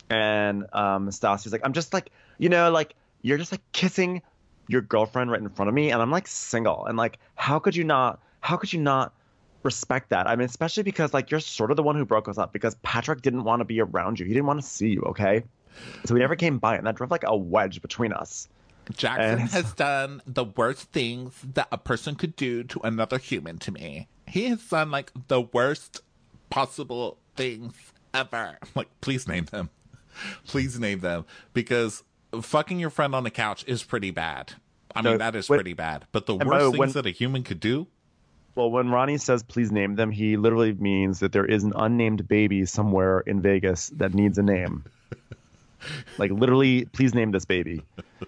S2: And Stassi's like, I'm just like, like you're just like kissing your girlfriend right in front of me, and I'm like single, and like how could you not respect that? I mean, especially because like you're sort of the one who broke us up because Patrick didn't want to be around you. He didn't want to see you, okay? So he never came by, and that drove like a wedge between us.
S3: Jackson has done the worst things that a person could do to another human to me. He has done like the worst possible things ever. Like, please name them. Please name them. Because fucking your friend on the couch is pretty bad. I mean, that is pretty bad. But the worst things that a human could do?
S2: Well, when Ronnie says please name them, he literally means that there is an unnamed baby somewhere in Vegas that needs a name. Like, literally, please name this baby.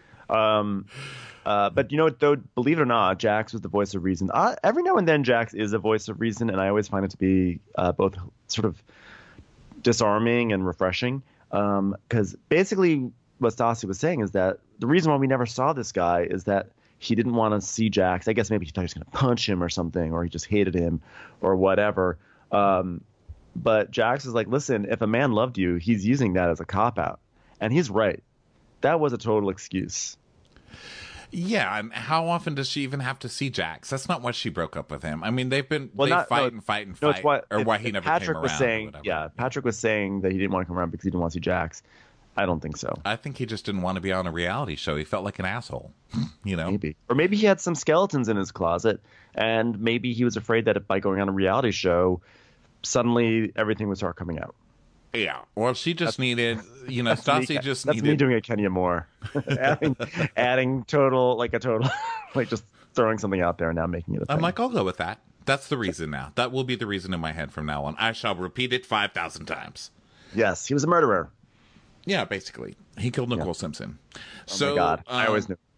S2: But you know what, though, believe it or not, Jax was the voice of reason. Every now and then Jax is a voice of reason, and I always find it to be both sort of disarming and refreshing. Because basically what Stassi was saying is that the reason why we never saw this guy is that he didn't want to see Jax. I guess maybe he thought he was going to punch him or something, or he just hated him or whatever. But Jax is like, listen, if a man loved you, he's using that as a cop-out. And he's right. That was a total excuse.
S3: Yeah, and how often does she even have to see Jax? That's not why she broke up with him. I mean, they fight.
S2: No, it's why,
S3: or why he never
S2: Patrick
S3: came
S2: was
S3: around.
S2: saying, Patrick was saying that he didn't want to come around because he didn't want to see Jax. I don't think so.
S3: I think he just didn't want to be on a reality show. He felt like an asshole,
S2: Maybe. Or maybe he had some skeletons in his closet, and maybe he was afraid that by going on a reality show, suddenly everything would start coming out.
S3: Yeah. Well, she just needed, Stassi just needed.
S2: That's me doing a Kenya Moore. adding total, like just throwing something out there and now making it a thing.
S3: I'm like, I'll go with that. That's the reason now. That will be the reason in my head from now on. I shall repeat it 5,000 times.
S2: Yes, he was a murderer.
S3: Yeah, basically. He killed Nicole Simpson.
S2: Oh my God. I always knew.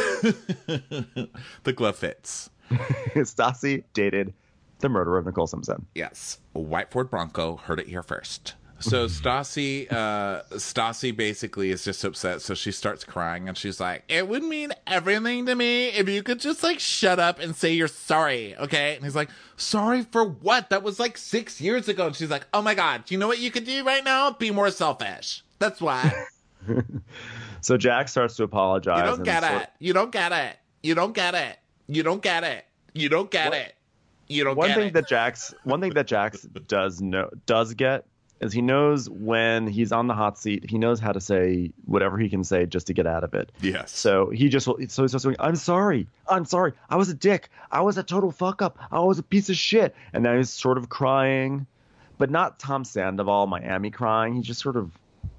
S3: The glove fits.
S2: Stassi dated the murderer of Nicole Simpson.
S3: Yes. White Ford Bronco heard it here first. So Stassi basically is just upset. So she starts crying and she's like, it would mean everything to me if you could just like shut up and say you're sorry. Okay. And he's like, sorry for what? That was like 6 years ago. And she's like, oh my God, do you know what you could do right now? Be more selfish. That's why.
S2: So Jack starts to apologize.
S3: You don't get it. You don't get it. You don't get it. You don't get it. You don't get it. You don't get it.
S2: One thing that Jax does get is he knows when he's on the hot seat, he knows how to say whatever he can say just to get out of it.
S3: Yes.
S2: So he's just going, I'm sorry. I was a dick. I was a total fuck up. I was a piece of shit. And now he's sort of crying, but not Tom Sandoval, Miami crying. He's just sort of.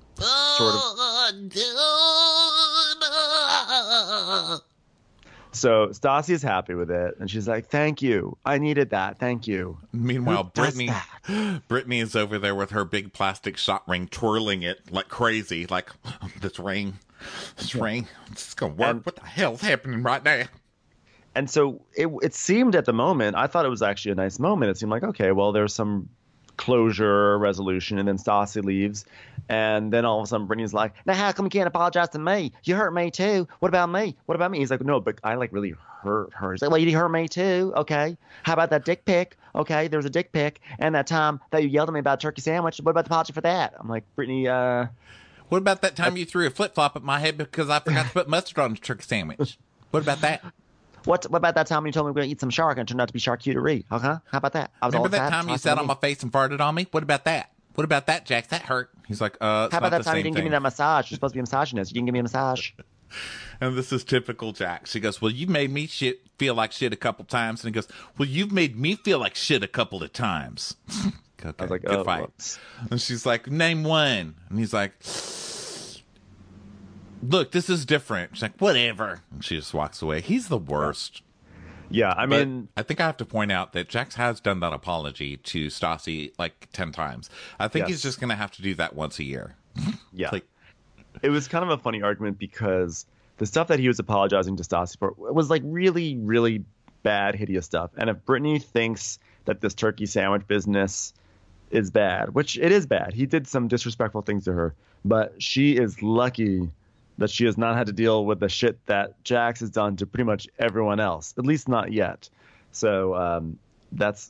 S2: So Stassi is happy with it, and she's like, "Thank you, I needed that. Thank you."
S3: Meanwhile, Brittany is over there with her big plastic shot ring, twirling it like crazy, like this ring, it's gonna work. And what the hell's happening right now?
S2: And so it seemed at the moment, I thought it was actually a nice moment. It seemed like, okay, well, there's some closure, resolution, and then Stassi leaves, and then all of a sudden Brittany's like, now how come you can't apologize to me? You hurt me too. What about me? He's like, no, but I like really hurt her. He's like, well, you hurt me too. Okay, how about that dick pic? Okay, there was a dick pic, and that time that you yelled at me about a turkey sandwich. What about the apology for that? I'm like, Brittany,
S3: what about that time you threw a flip-flop at my head because I forgot to put mustard on the turkey sandwich? What about that?
S2: What about that time when you told me we were going to eat some shark and it turned out to be charcuterie? Okay, how about that?
S3: Remember that time you sat on my face and farted on me? What about that? What about that, Jax? That hurt. He's like,
S2: how about that time you didn't give me that massage? You're supposed to be a misogynist. You didn't give me a massage.
S3: And this is typical Jax. She goes, well, you've made me feel like shit a couple times. And he goes, well, you've made me feel like shit a couple of times. Okay, I was like, good fight. Whoops. And she's like, name one. And he's like, look, this is different. She's like, whatever. And she just walks away. He's the worst.
S2: Yeah, I mean,
S3: I think I have to point out that Jax has done that apology to Stassi like 10 times. I think he's just going to have to do that once a year.
S2: Yeah. It was kind of a funny argument because the stuff that he was apologizing to Stassi for was like really, really bad, hideous stuff. And if Brittany thinks that this turkey sandwich business is bad, which it is bad, he did some disrespectful things to her, but she is lucky that she has not had to deal with the shit that Jax has done to pretty much everyone else, at least not yet. So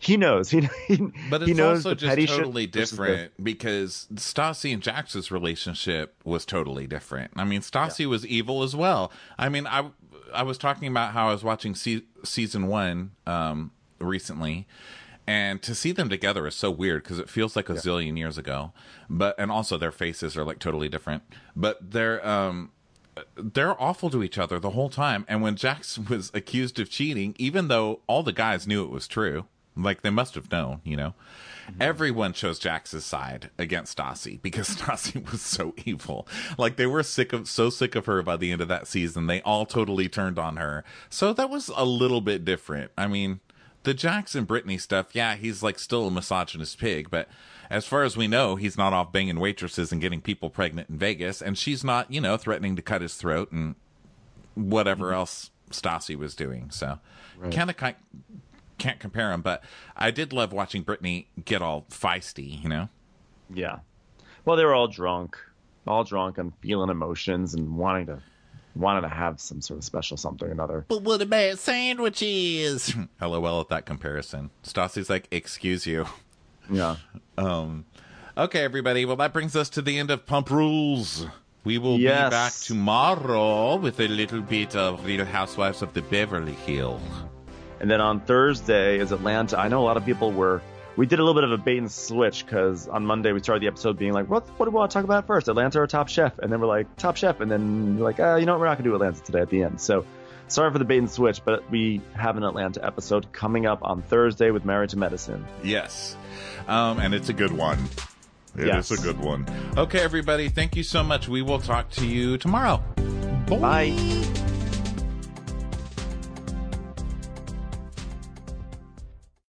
S2: he knows.
S3: But
S2: he
S3: it's
S2: knows
S3: also
S2: the petty
S3: just
S2: shit
S3: totally
S2: versus the-
S3: different because Stassi and Jax's relationship was totally different. I mean, Stassi was evil as well. I mean, I was talking about how I was watching season 1 recently, and to see them together is so weird because it feels like a zillion years ago. And also their faces are like totally different. But they're awful to each other the whole time. And when Jax was accused of cheating, even though all the guys knew it was true, like they must have known, you know, everyone chose Jax's side against Stassi because Stassi was so evil. Like they were so sick of her by the end of that season. They all totally turned on her. So that was a little bit different. I mean, the Jax and Brittany stuff, yeah, he's like still a misogynist pig, but as far as we know, he's not off banging waitresses and getting people pregnant in Vegas, and she's not, you know, threatening to cut his throat and whatever else Stassi was doing. So can't compare them, but I did love watching Brittany get all feisty, you know?
S2: Yeah. Well, they were all drunk and feeling emotions and wanting to have some sort of special something or another.
S3: But what about sandwiches? LOL at that comparison. Stassi's like, excuse you.
S2: Yeah.
S3: Okay, everybody. Well, that brings us to the end of Pump Rules. We will be
S2: Yes.
S3: back tomorrow with a little bit of Real Housewives of the Beverly Hills.
S2: And then on Thursday is Atlanta. I know a lot of people we did a little bit of a bait and switch because on Monday we started the episode being like, what do we want to talk about first, Atlanta or Top Chef? And then we're like, Top Chef. And then we're like, you know what, we're not going to do Atlanta today at the end. So sorry for the bait and switch, but we have an Atlanta episode coming up on Thursday with Married to Medicine.
S3: Yes. And it's a good one. It
S2: Yes.
S3: is a good one. Okay, everybody. Thank you so much. We will talk to you tomorrow.
S2: Bye.